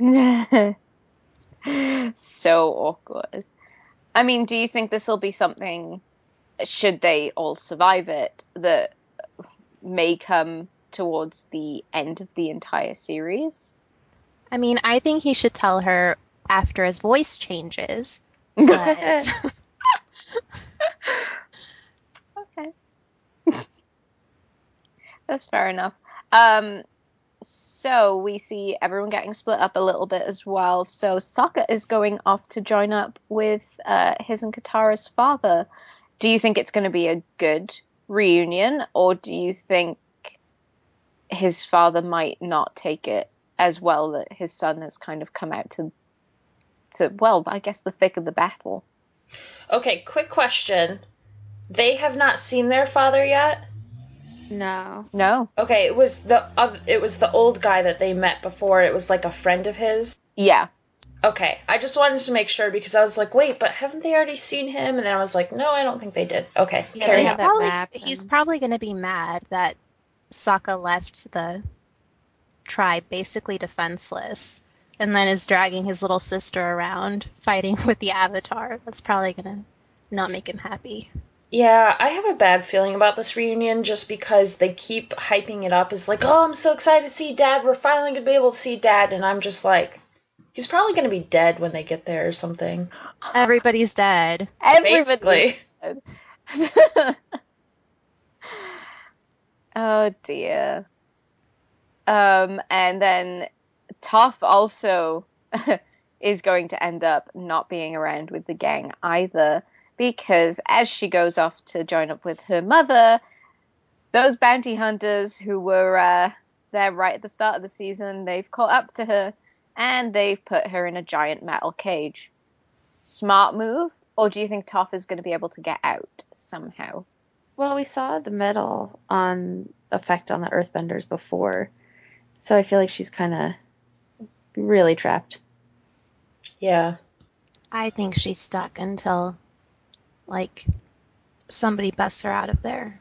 So awkward. I mean, do you think this will be something, should they all survive it, that may come towards the end of the entire series?
I mean, I think he should tell her after his voice changes, but
Okay. That's fair enough. Um, so we see everyone getting split up a little bit as well. So Sokka is going off to join up with uh, his and Katara's father. Do you think it's going to be a good reunion, or do you think his father might not take it as well that his son has kind of come out to, to well, I guess the thick of the battle?
Okay, quick question. They have not seen their father yet?
No.
No.
Okay, it was the uh, it was the old guy that they met before. It was like a friend of his.
Yeah.
Okay, I just wanted to make sure because I was like, wait, but haven't they already seen him? And then I was like, no, I don't think they did. Okay,
Yeah,
carry
they
He's
on.
have that
probably,
map
he's
and-
probably going to be mad that Sokka left the tribe basically defenseless and then is dragging his little sister around fighting with the Avatar. That's probably going to not make him happy.
Yeah, I have a bad feeling about this reunion just because they keep hyping it up as like, oh, I'm so excited to see Dad. We're finally going to be able to see Dad. And I'm just like, he's probably going to be dead when they get there or something.
Everybody's dead.
Basically.
Oh dear. Um, and then Toph also is going to end up not being around with the gang either, because as she goes off to join up with her mother, those bounty hunters who were uh, there right at the start of the season, they've caught up to her and they've put her in a giant metal cage. Smart move, or do you think Toph is going to be able to get out somehow?
Well, we saw the metal on effect on the Earthbenders before, so I feel like she's kind of really trapped.
Yeah.
I think she's stuck until, like, somebody busts her out of there.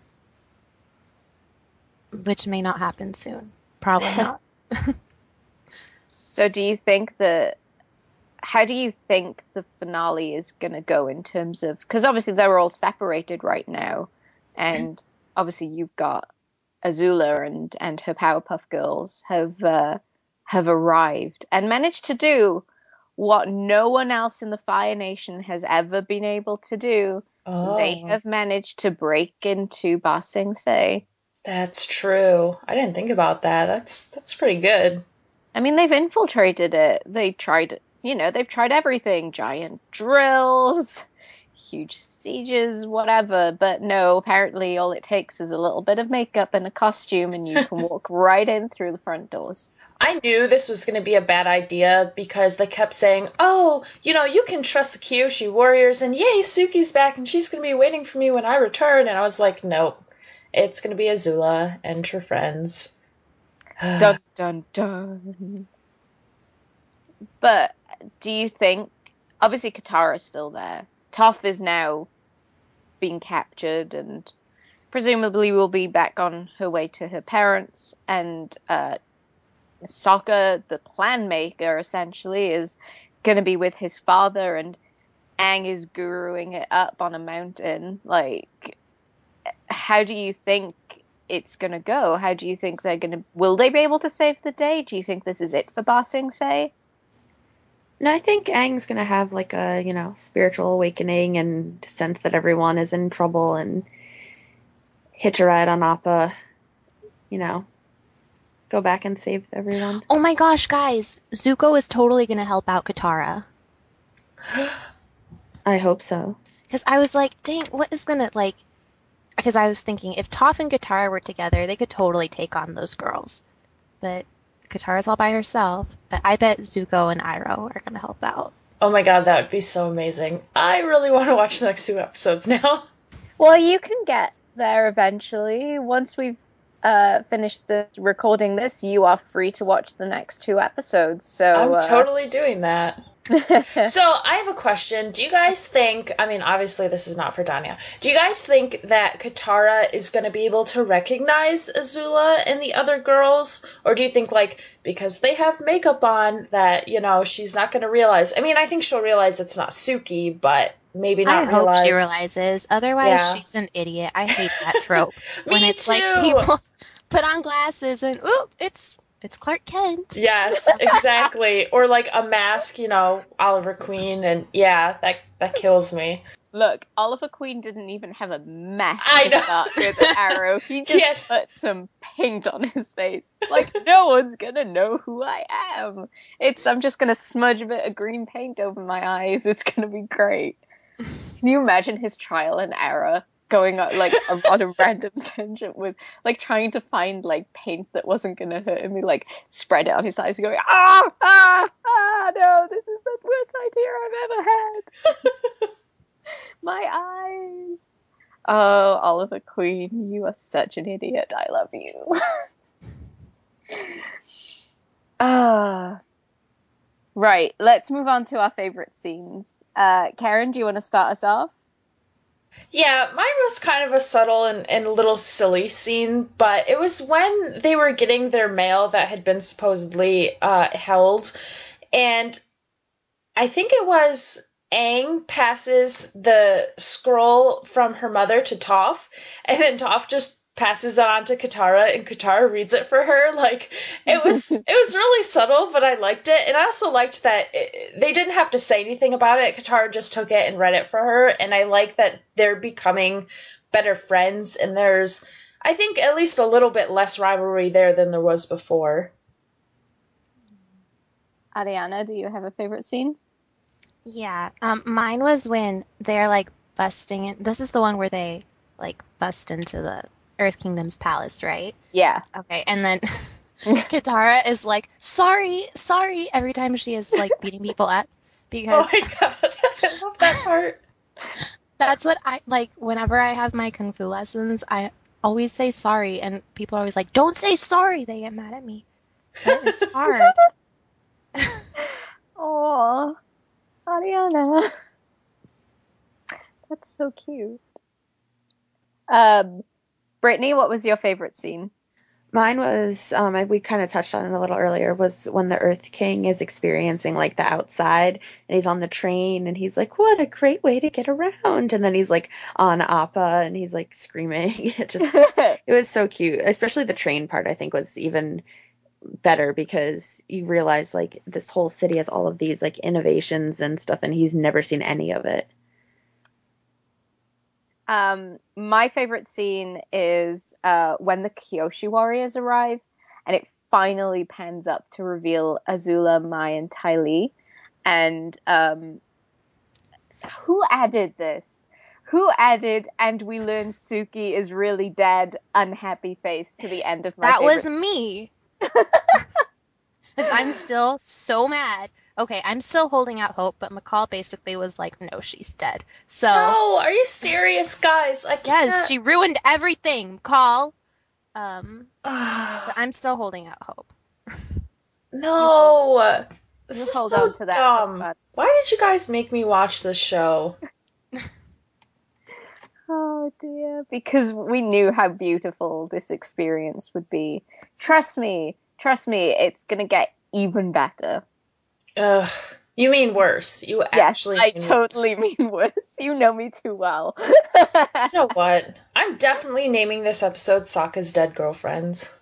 Which may not happen soon. Probably not.
So do you think that, how do you think the finale is going to go in terms of, because obviously they're all separated right now, and obviously you've got Azula and, and her Powerpuff Girls have uh, have arrived and managed to do what no one else in the Fire Nation has ever been able to do.
Oh,
They have managed to break into Ba Sing Se.
that's true. I didn't think about that. That's that's pretty good.
I mean, they've infiltrated it. They tried, you know, they've tried everything. Giant drills, huge sieges, whatever. But no, apparently all it takes is a little bit of makeup and a costume and you can walk right in through the front doors.
I knew this was going to be a bad idea because they kept saying, oh, you know, you can trust the Kyoshi warriors, and yay, Suki's back, and she's going to be waiting for me when I return. And I was like, nope, it's going to be Azula and her friends.
Dun, dun, dun. But do you think, obviously Katara's still there. Toph is now being captured and presumably will be back on her way to her parents, and uh, Sokka, the plan maker, essentially, is going to be with his father, and Aang is guruing it up on a mountain. Like, how do you think it's going to go? How do you think they're going to... Will they be able to save the day? Do you think this is it for Ba Sing Se?
No, I think Aang's going to have, like, a, you know, spiritual awakening and sense that everyone is in trouble and hitch a ride on Appa, you know, go back and save everyone.
Oh my gosh, guys. Zuko is totally going to help out Katara.
I hope so.
Because I was like, dang, what is going to, like... Because I was thinking, if Toph and Katara were together, they could totally take on those girls. But Katara's all by herself. But I bet Zuko and Iroh are going to help out.
Oh my god, that would be so amazing. I really want to watch the next two episodes now.
Well, you can get there eventually. Once we've uh, finished the recording this, you are free to watch the next two episodes. So
I'm
uh...
totally doing that. So I have a question. Do you guys think, I mean, obviously this is not for Danya. Do you guys think that Katara is going to be able to recognize Azula and the other girls? Or do you think, like, because they have makeup on that, you know, she's not going to realize? I mean, I think she'll realize it's not Suki, but maybe not
I
realize.
hope she realizes. Otherwise,
Yeah.
she's an idiot. I hate that trope.
Me
when it's
too.
like people put on glasses and, oop, it's It's Clark Kent.
Yes, exactly. Or like a mask, you know, Oliver Queen, and yeah, that that kills me.
Look, Oliver Queen didn't even have a mask
I
to
know.
start with Arrow. He just
He had-
put some paint on his face. Like, no one's gonna know who I am. It's I'm just gonna smudge a bit of green paint over my eyes. It's gonna be great. Can you imagine his trial and error going on, like on a random tangent with like trying to find like paint that wasn't gonna hurt him? He like spread it on his eyes and going, ah, ah, ah, no, this is the worst idea I've ever had. My eyes. Oh, Oliver Queen, you are such an idiot. I love you. Ah. Right, let's move on to our favorite scenes. Uh, Karen, do you want to start us off?
Yeah, mine was kind of a subtle and, and a little silly scene, but it was when they were getting their mail that had been supposedly uh, held, and I think it was Aang passes the scroll from her mother to Toph, and then Toph just passes it on to Katara, and Katara reads it for her. Like, it was it was really subtle, but I liked it, and I also liked that it, they didn't have to say anything about it. Katara just took it and read it for her, and I like that they're becoming better friends, and there's, I think, at least a little bit less rivalry there than there was before.
Ariana, do you have a favorite scene?
Yeah, um, mine was when they're like busting in. This is the one where they like bust into the Earth Kingdom's palace, right?
Yeah.
Okay, and then Katara is like, sorry, sorry, every time she is like beating people up, because
Oh my god, I love that part.
that's what I like. Whenever I have my kung fu lessons, I always say sorry, and people are always like, don't say sorry. They get mad at me. But it's hard.
Oh, Ariana. That's so cute. Um, Brittany, what was your favorite scene?
Mine was, um, we kind of touched on it a little earlier, was when the Earth King is experiencing like the outside, and he's on the train, and he's like, what a great way to get around. And then he's like on Appa, and he's like screaming. It just, it was so cute. Especially the train part, I think, was even better, because you realize like this whole city has all of these like innovations and stuff, and he's never seen any of it.
Um, my favorite scene is uh, when the Kyoshi warriors arrive, and it finally pans up to reveal Azula, Mai, and Ty Lee. And um, who added this? Who added, and we learn Suki is really dead, unhappy face to the end of my
That
favorite
was me. Because I'm still so mad. Okay, I'm still holding out hope, but McCall basically was like, no, she's dead. So,
No, are you serious, guys? I can't.
yes, she ruined everything, McCall. Um,
Ah,
but I'm still holding out hope.
no. This
You
is
hold
so
on to that,
dumb.
Spud.
Why did you guys make me watch this show?
Oh dear, because we knew how beautiful this experience would be. Trust me, trust me, it's gonna get even better.
Ugh. You mean worse. You
Yes,
actually
I
mean
totally
worse.
mean worse. You know me too well.
You know what? I'm definitely naming this episode Sokka's Dead Girlfriends.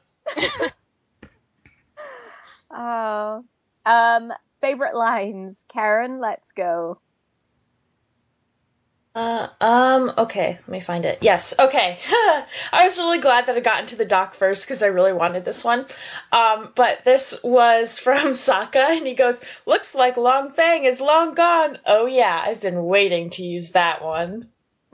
Oh, um, favorite lines, Karen. Let's go.
Uh, um, okay, let me find it. Yes, okay. I was really glad that I got into the doc first because I really wanted this one. Um, but this was from Sokka, and he goes, looks like Long Fang is long gone. Oh yeah, I've been waiting to use that one.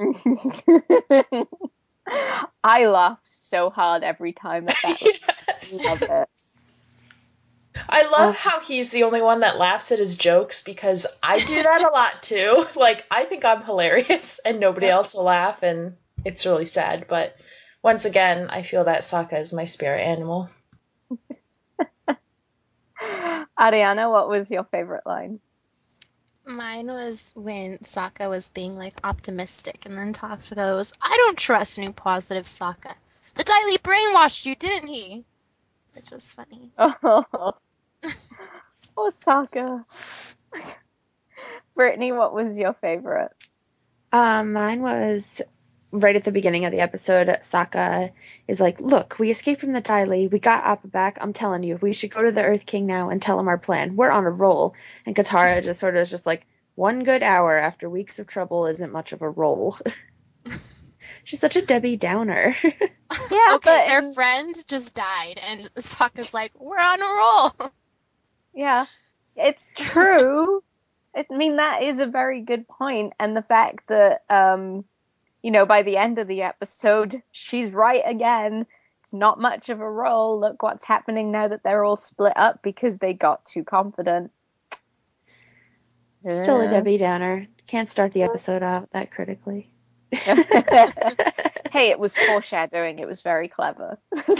I laugh so hard every time at that.
Yes.
Love it.
I love
Oh.
how he's the only one that laughs at his jokes, because I do that a lot too. Like, I think I'm hilarious and nobody else will laugh, and it's really sad. But once again, I feel that Sokka is my spirit animal.
Ariana, what was your favorite line?
Mine was when Sokka was being like optimistic, and then Toph goes, I don't trust new positive Sokka. The Ty Lee brainwashed you, didn't he? Which was funny.
Oh, Osaka. Brittany, what was your favorite?
Um, mine was right at the beginning of the episode, Sokka is like, look, we escaped from the Dai Li. We got Appa back. I'm telling you, we should go to the Earth King now and tell him our plan. We're on a roll. And Katara just sort of is just like, one good hour after weeks of trouble isn't much of a roll. She's such a Debbie Downer.
Yeah, okay, but their friend just died, and Sokka's like, we're on a roll.
Yeah, it's true. I mean, that is a very good point. And the fact that, um, you know, by the end of the episode, she's right again. It's not much of a roll. Look what's happening now that they're all split up because they got too confident.
Still a Debbie Downer. Can't start the episode out that critically.
Hey, it was foreshadowing. It was very clever.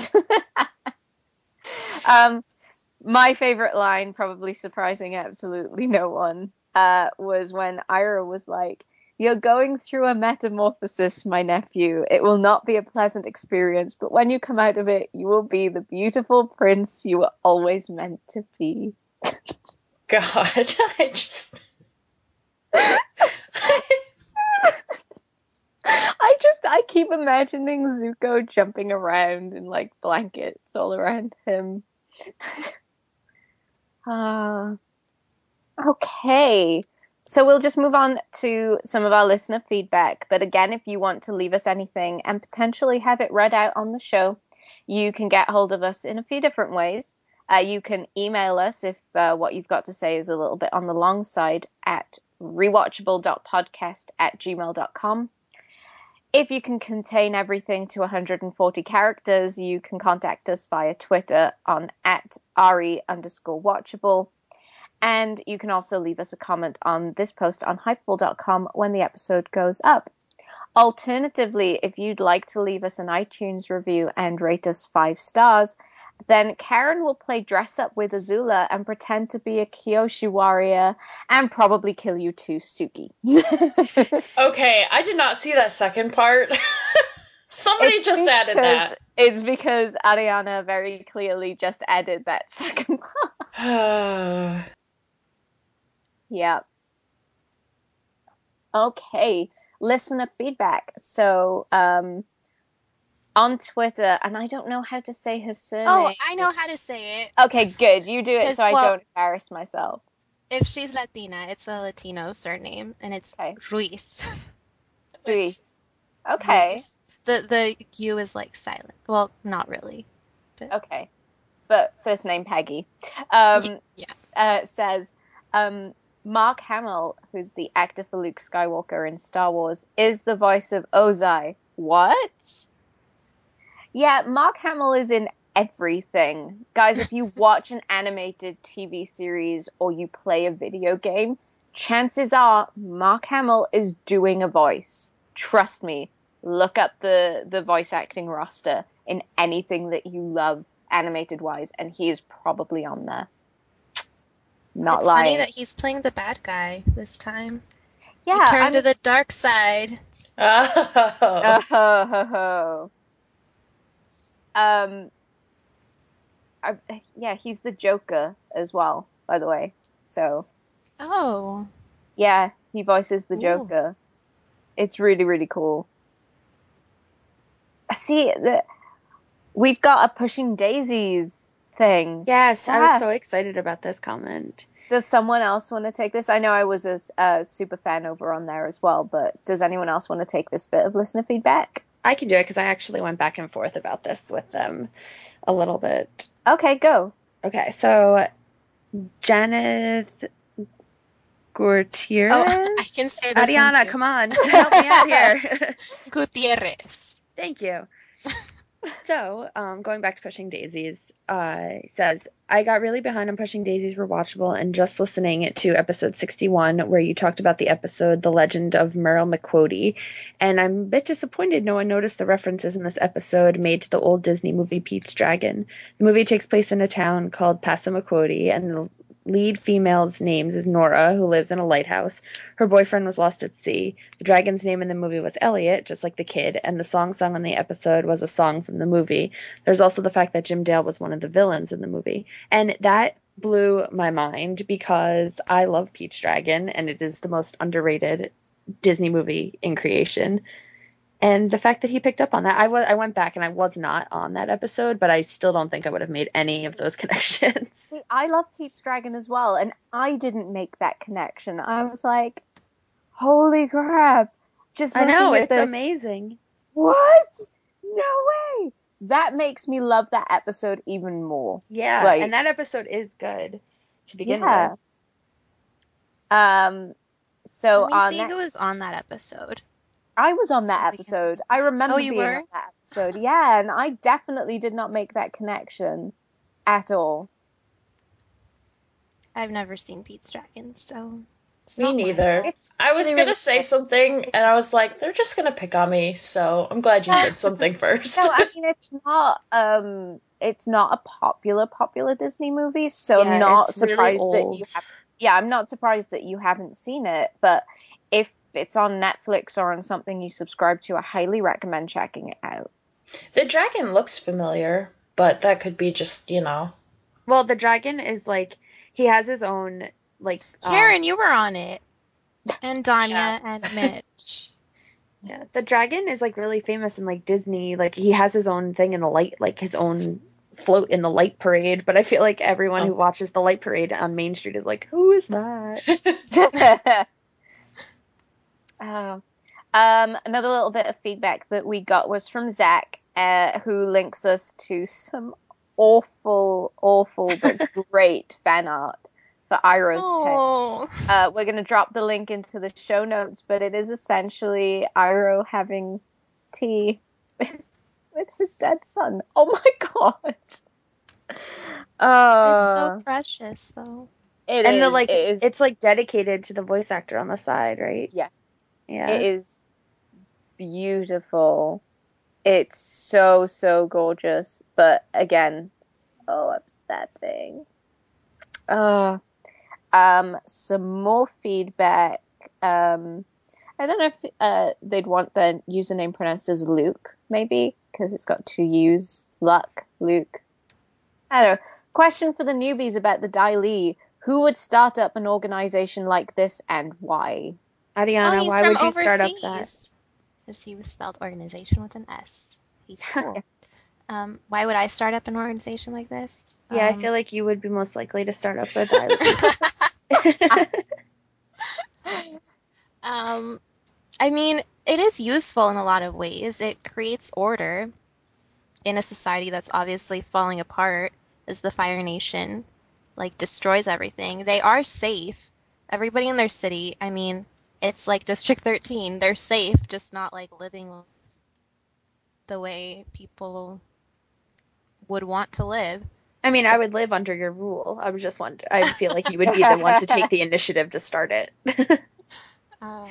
um, my favorite line, probably surprising absolutely no one, uh, was when Iroh was like, "You're going through a metamorphosis, my nephew. It will not be a pleasant experience, but when you come out of it, you will be the beautiful prince you were always meant to be."
God, I just...
I just, I keep imagining Zuko jumping around in, like, blankets all around him. uh, okay. So we'll just move on to some of our listener feedback. But again, if you want to leave us anything and potentially have it read out on the show, you can get hold of us in a few different ways. Uh, you can email us if uh, what you've got to say is a little bit on the long side at rewatchable dot podcast at gmail dot com. If you can contain everything to one hundred forty characters, you can contact us via Twitter on at re underscore watchable. And you can also leave us a comment on this post on hypable dot com when the episode goes up. Alternatively, if you'd like to leave us an iTunes review and rate us five stars, then Karen will play dress up with Azula and pretend to be a Kyoshi warrior and probably kill you too, Suki.
Okay, I did not see that second part. Somebody
It's
just added
because-
that.
It's because Ariana very clearly just added that second part. Yeah. Okay. Listener feedback. So, um, on Twitter, and I don't know how to say her surname.
Oh, I know how to say it.
Okay, good. You do it
'Cause,
so I
well-
don't embarrass myself.
If she's Latina, it's a Latino surname, and it's
Okay.
Ruiz.
Ruiz. Okay.
Ruiz. The the U is like silent. Well, not really.
Okay. But first name Peggy. Um,
Yeah.
uh, says, um, Mark Hamill, who's the actor for Luke Skywalker in Star Wars, is the voice of Ozai. What? Yeah, Mark Hamill is in everything. Guys, if you watch an animated T V series or you play a video game, chances are Mark Hamill is doing a voice. Trust me. Look up the, the voice acting roster in anything that you love animated-wise, and he is probably on there. Not
it's
lying.
funny that he's playing the bad guy this time.
Yeah,
he turned
I'm-
to the dark side.
Oh.
Oh, ho, ho, ho. Um, I, yeah, he's the Joker as well, by the way. So,
Oh.
yeah, he voices the
Ooh.
Joker. It's really, really cool. See, the, we've got a Pushing Daisies thing.
Yes, I
Yeah.
was so excited about this comment.
Does someone else want to take this? I know I was a, a super fan over on there as well, but does anyone else want to take this bit of listener feedback?
I can do it because I actually went back and forth about this with them a little bit.
Okay, go.
Okay, so Janet Gutierrez?
Oh, I can say this.
Ariana,
one too.
come on. Help me out here.
Gutierrez.
Thank you. So, um, going back to Pushing Daisies, uh, says, I got really behind on Pushing Daisies Rewatchable and just listening to episode sixty-one where you talked about the episode The Legend of Merle McQuody, and I'm a bit disappointed no one noticed the references in this episode made to the old Disney movie Pete's Dragon. The movie takes place in a town called Passamaquoddy, and the lead female's name is Nora, who lives in a lighthouse. Her boyfriend was lost at sea. The dragon's name in the movie was Elliot, just like the kid, and the song sung in the episode was a song from the movie. There's also the fact that Jim Dale was one of the villains in the movie. And that blew my mind because I love Pete's Dragon, and it is the most underrated Disney movie in creation. And the fact that he picked up on that, I was I went back and I was not on that episode, but I still don't think I would have made any of those connections.
See, I love Pete's Dragon as well, and I didn't make that connection. I was like, holy crap. Just
I know,
looking at
it's
this,
amazing.
What? No way. That makes me love that episode even more.
Yeah,
Like-
and that episode is good to begin
Yeah.
with.
Um, so
Let me
on
see
that-
who was on that episode.
I was on
So
that
we can-
episode. I remember
Oh, you
being
were?
on that episode. Yeah, and I definitely did not make that connection at all.
I've never seen Pete's Dragon, so it's
Me
not my
neither.
fault.
It's
I was
really,
gonna
really
say
good.
something, and I was like, they're just gonna pick on me. So I'm glad you said something first.
No, I mean it's not um it's not a popular popular Disney movie, so
Yeah,
I'm not
it's really
surprised that
old.
you have yeah, I'm not surprised that you haven't seen it, but if it's on Netflix or on something you subscribe to, I highly recommend checking it out.
The dragon looks familiar, but that could be just, you know.
Well, the dragon is like, he has his own, like... um,
Karen, you were on it. And Danya
Yeah.
and Mitch.
yeah, the dragon is like really famous in like Disney. Like he has his own thing in the light, like his own float in the light parade. But I feel like everyone
Oh.
who watches the light parade on Main Street is like, who is that?
Um, um, another little bit of feedback that we got was from Zach, uh, who links us to some awful, awful but great fan art for Iroh's tale.
Oh.
Uh, we're going to drop the link into the show notes, but it is essentially Iroh having tea with, with his dead son. Oh my god! Uh,
It's so precious, though.
it
and the
is-
like,
it is,
it's like dedicated to the voice actor on the side, right?
yes.
Yeah.
It is beautiful. It's so, so gorgeous. But again, so upsetting. Uh, um, some more feedback. Um, I don't know if uh, they'd want the username pronounced as Luke, maybe, because it's got two U's. Luck, Luke. I don't know. Question for the newbies about the Dai Li. Who would start up an organization like this and why?
Ariana,
oh, he's
why
from
would you
overseas.
start up that?
Because he was spelled organization with an S. He's cool. um, why would I start up an organization like this?
Yeah, I
Um,
feel like you would be most likely to start up with that.
Um, I mean, it is useful in a lot of ways. It creates order in a society that's obviously falling apart, as the Fire Nation, like, destroys everything. They are safe. Everybody in their city, I mean, it's like District thirteen. They're safe, just not, like, living the way people would want to live.
I mean, I would live under your rule. I was just wondering. I feel like you would be the one to take the initiative to start it.
Um,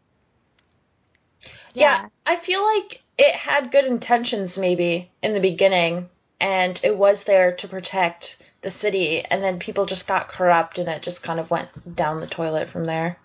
Yeah, I feel like it had good intentions maybe in the beginning, and it was there to protect the city, and then people just got corrupt, and it just kind of went down the toilet from there.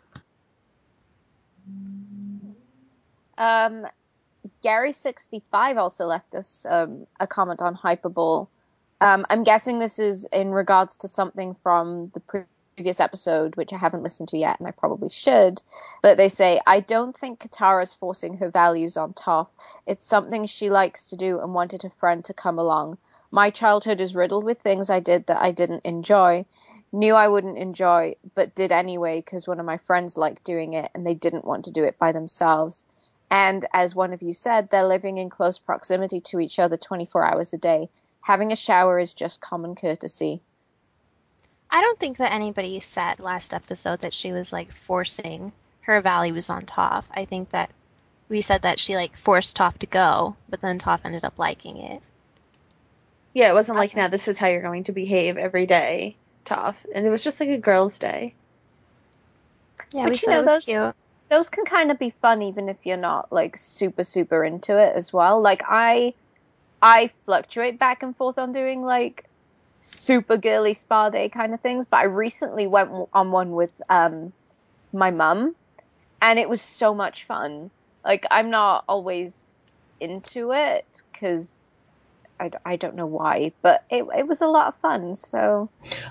Um, Gary sixty-five also left us um, a comment on Hyperball. Um, I'm guessing this is in regards to something from the pre- previous episode, which I haven't listened to yet, and I probably should. But they say, I don't think Katara's forcing her values on Toph. It's something she likes to do and wanted a friend to come along. My childhood is riddled with things I did that I didn't enjoy. Knew I wouldn't enjoy, but did anyway because one of my friends liked doing it and they didn't want to do it by themselves. And as one of you said, they're living in close proximity to each other twenty-four hours a day. Having a shower is just common courtesy.
I don't think that anybody said last episode that she was, like, forcing her values on Toph. I think that we said that she, like, forced Toph to go, but then Toph ended up liking it.
Yeah, it wasn't like, now this is how you're going to behave every day, Toph. And it was just like a girl's day.
Yeah,
But
we
you
said
know,
it was
those-
cute.
Those can kind of be fun even if you're not, like, super, super into it as well. Like, I, I fluctuate back and forth on doing, like, super girly spa day kind of things, but I recently went on one with um my mum, and it was so much fun. Like, I'm not always into it because I, I don't know why, but it, it was a lot of fun. So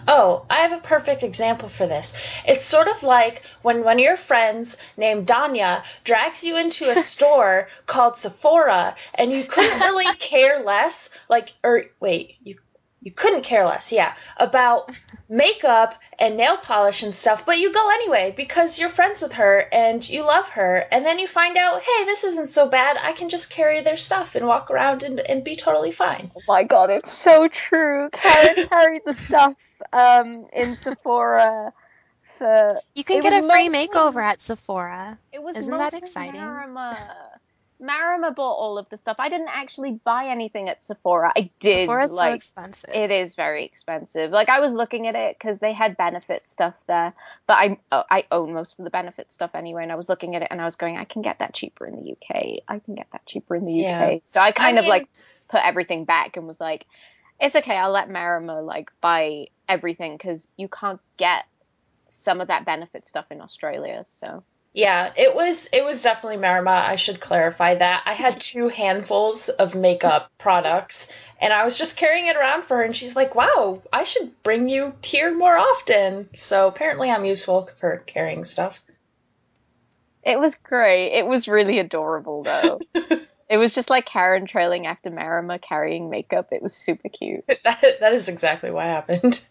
Oh, I have a perfect example for this. It's sort of like when one of your friends named Danya drags you into a store called Sephora and you couldn't really care less, like, or wait, you you couldn't care less, yeah, about makeup and nail polish and stuff, but you go anyway because you're friends with her and you love her, and then you find out, hey, this isn't so bad, I can just carry their stuff and walk around and, and be totally fine.
Oh my god, it's so true. Karen carried the stuff um, in Sephora for...
You can
it
get a
was
free
mostly-
makeover at Sephora.
It was
Isn't that
mostly
exciting?
Marima. Marima bought all of the stuff. I didn't actually buy anything at Sephora. I did.
Sephora's so
like,
expensive.
It is very expensive. Like, I was looking at it because they had benefit stuff there, but I oh, I own most of the benefit stuff anyway, and I was looking at it and I was going, I can get that cheaper in the U K. I can get that cheaper in the U K.
Yeah.
So I kind
I
of
mean-
like put everything back and was like, it's okay. I'll let Marima like buy everything because you can't get some of that benefit stuff in Australia. So.
Yeah, it was it was definitely Marima. I should clarify that. I had two handfuls of makeup products, and I was just carrying it around for her, and she's like, wow, I should bring you here more often. So apparently I'm useful for carrying stuff.
It was great. It was really adorable, though. It was just like Karen trailing after Marima carrying makeup. It was super cute.
that, that is exactly what happened.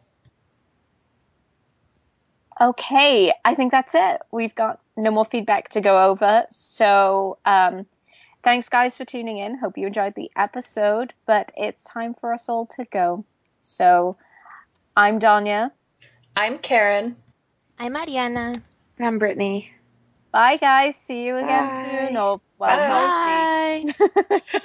Okay, I think that's it. We've got no more feedback to go over. So um, thanks, guys, for tuning in. Hope you enjoyed the episode, but it's time for us all to go. So I'm Danya.
I'm Karen.
I'm Mariana.
And I'm Brittany.
Bye, guys. See you again
Bye.
soon. Or, well,
Bye.
not see.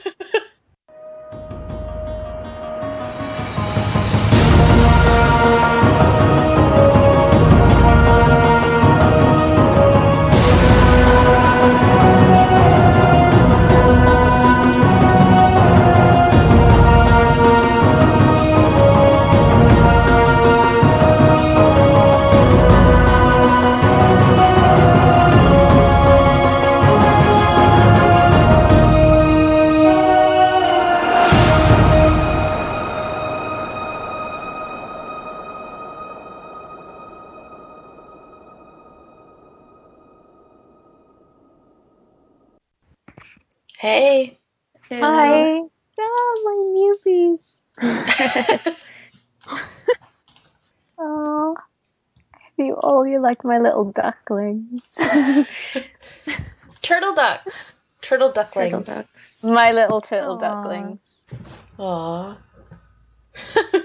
Hey.
Hi. Ah, my newbies. Oh, you all, you're like my little ducklings.
Turtle ducks. Turtle ducklings.
Turtle ducks.
My little turtle
Aw.
ducklings.
Aw.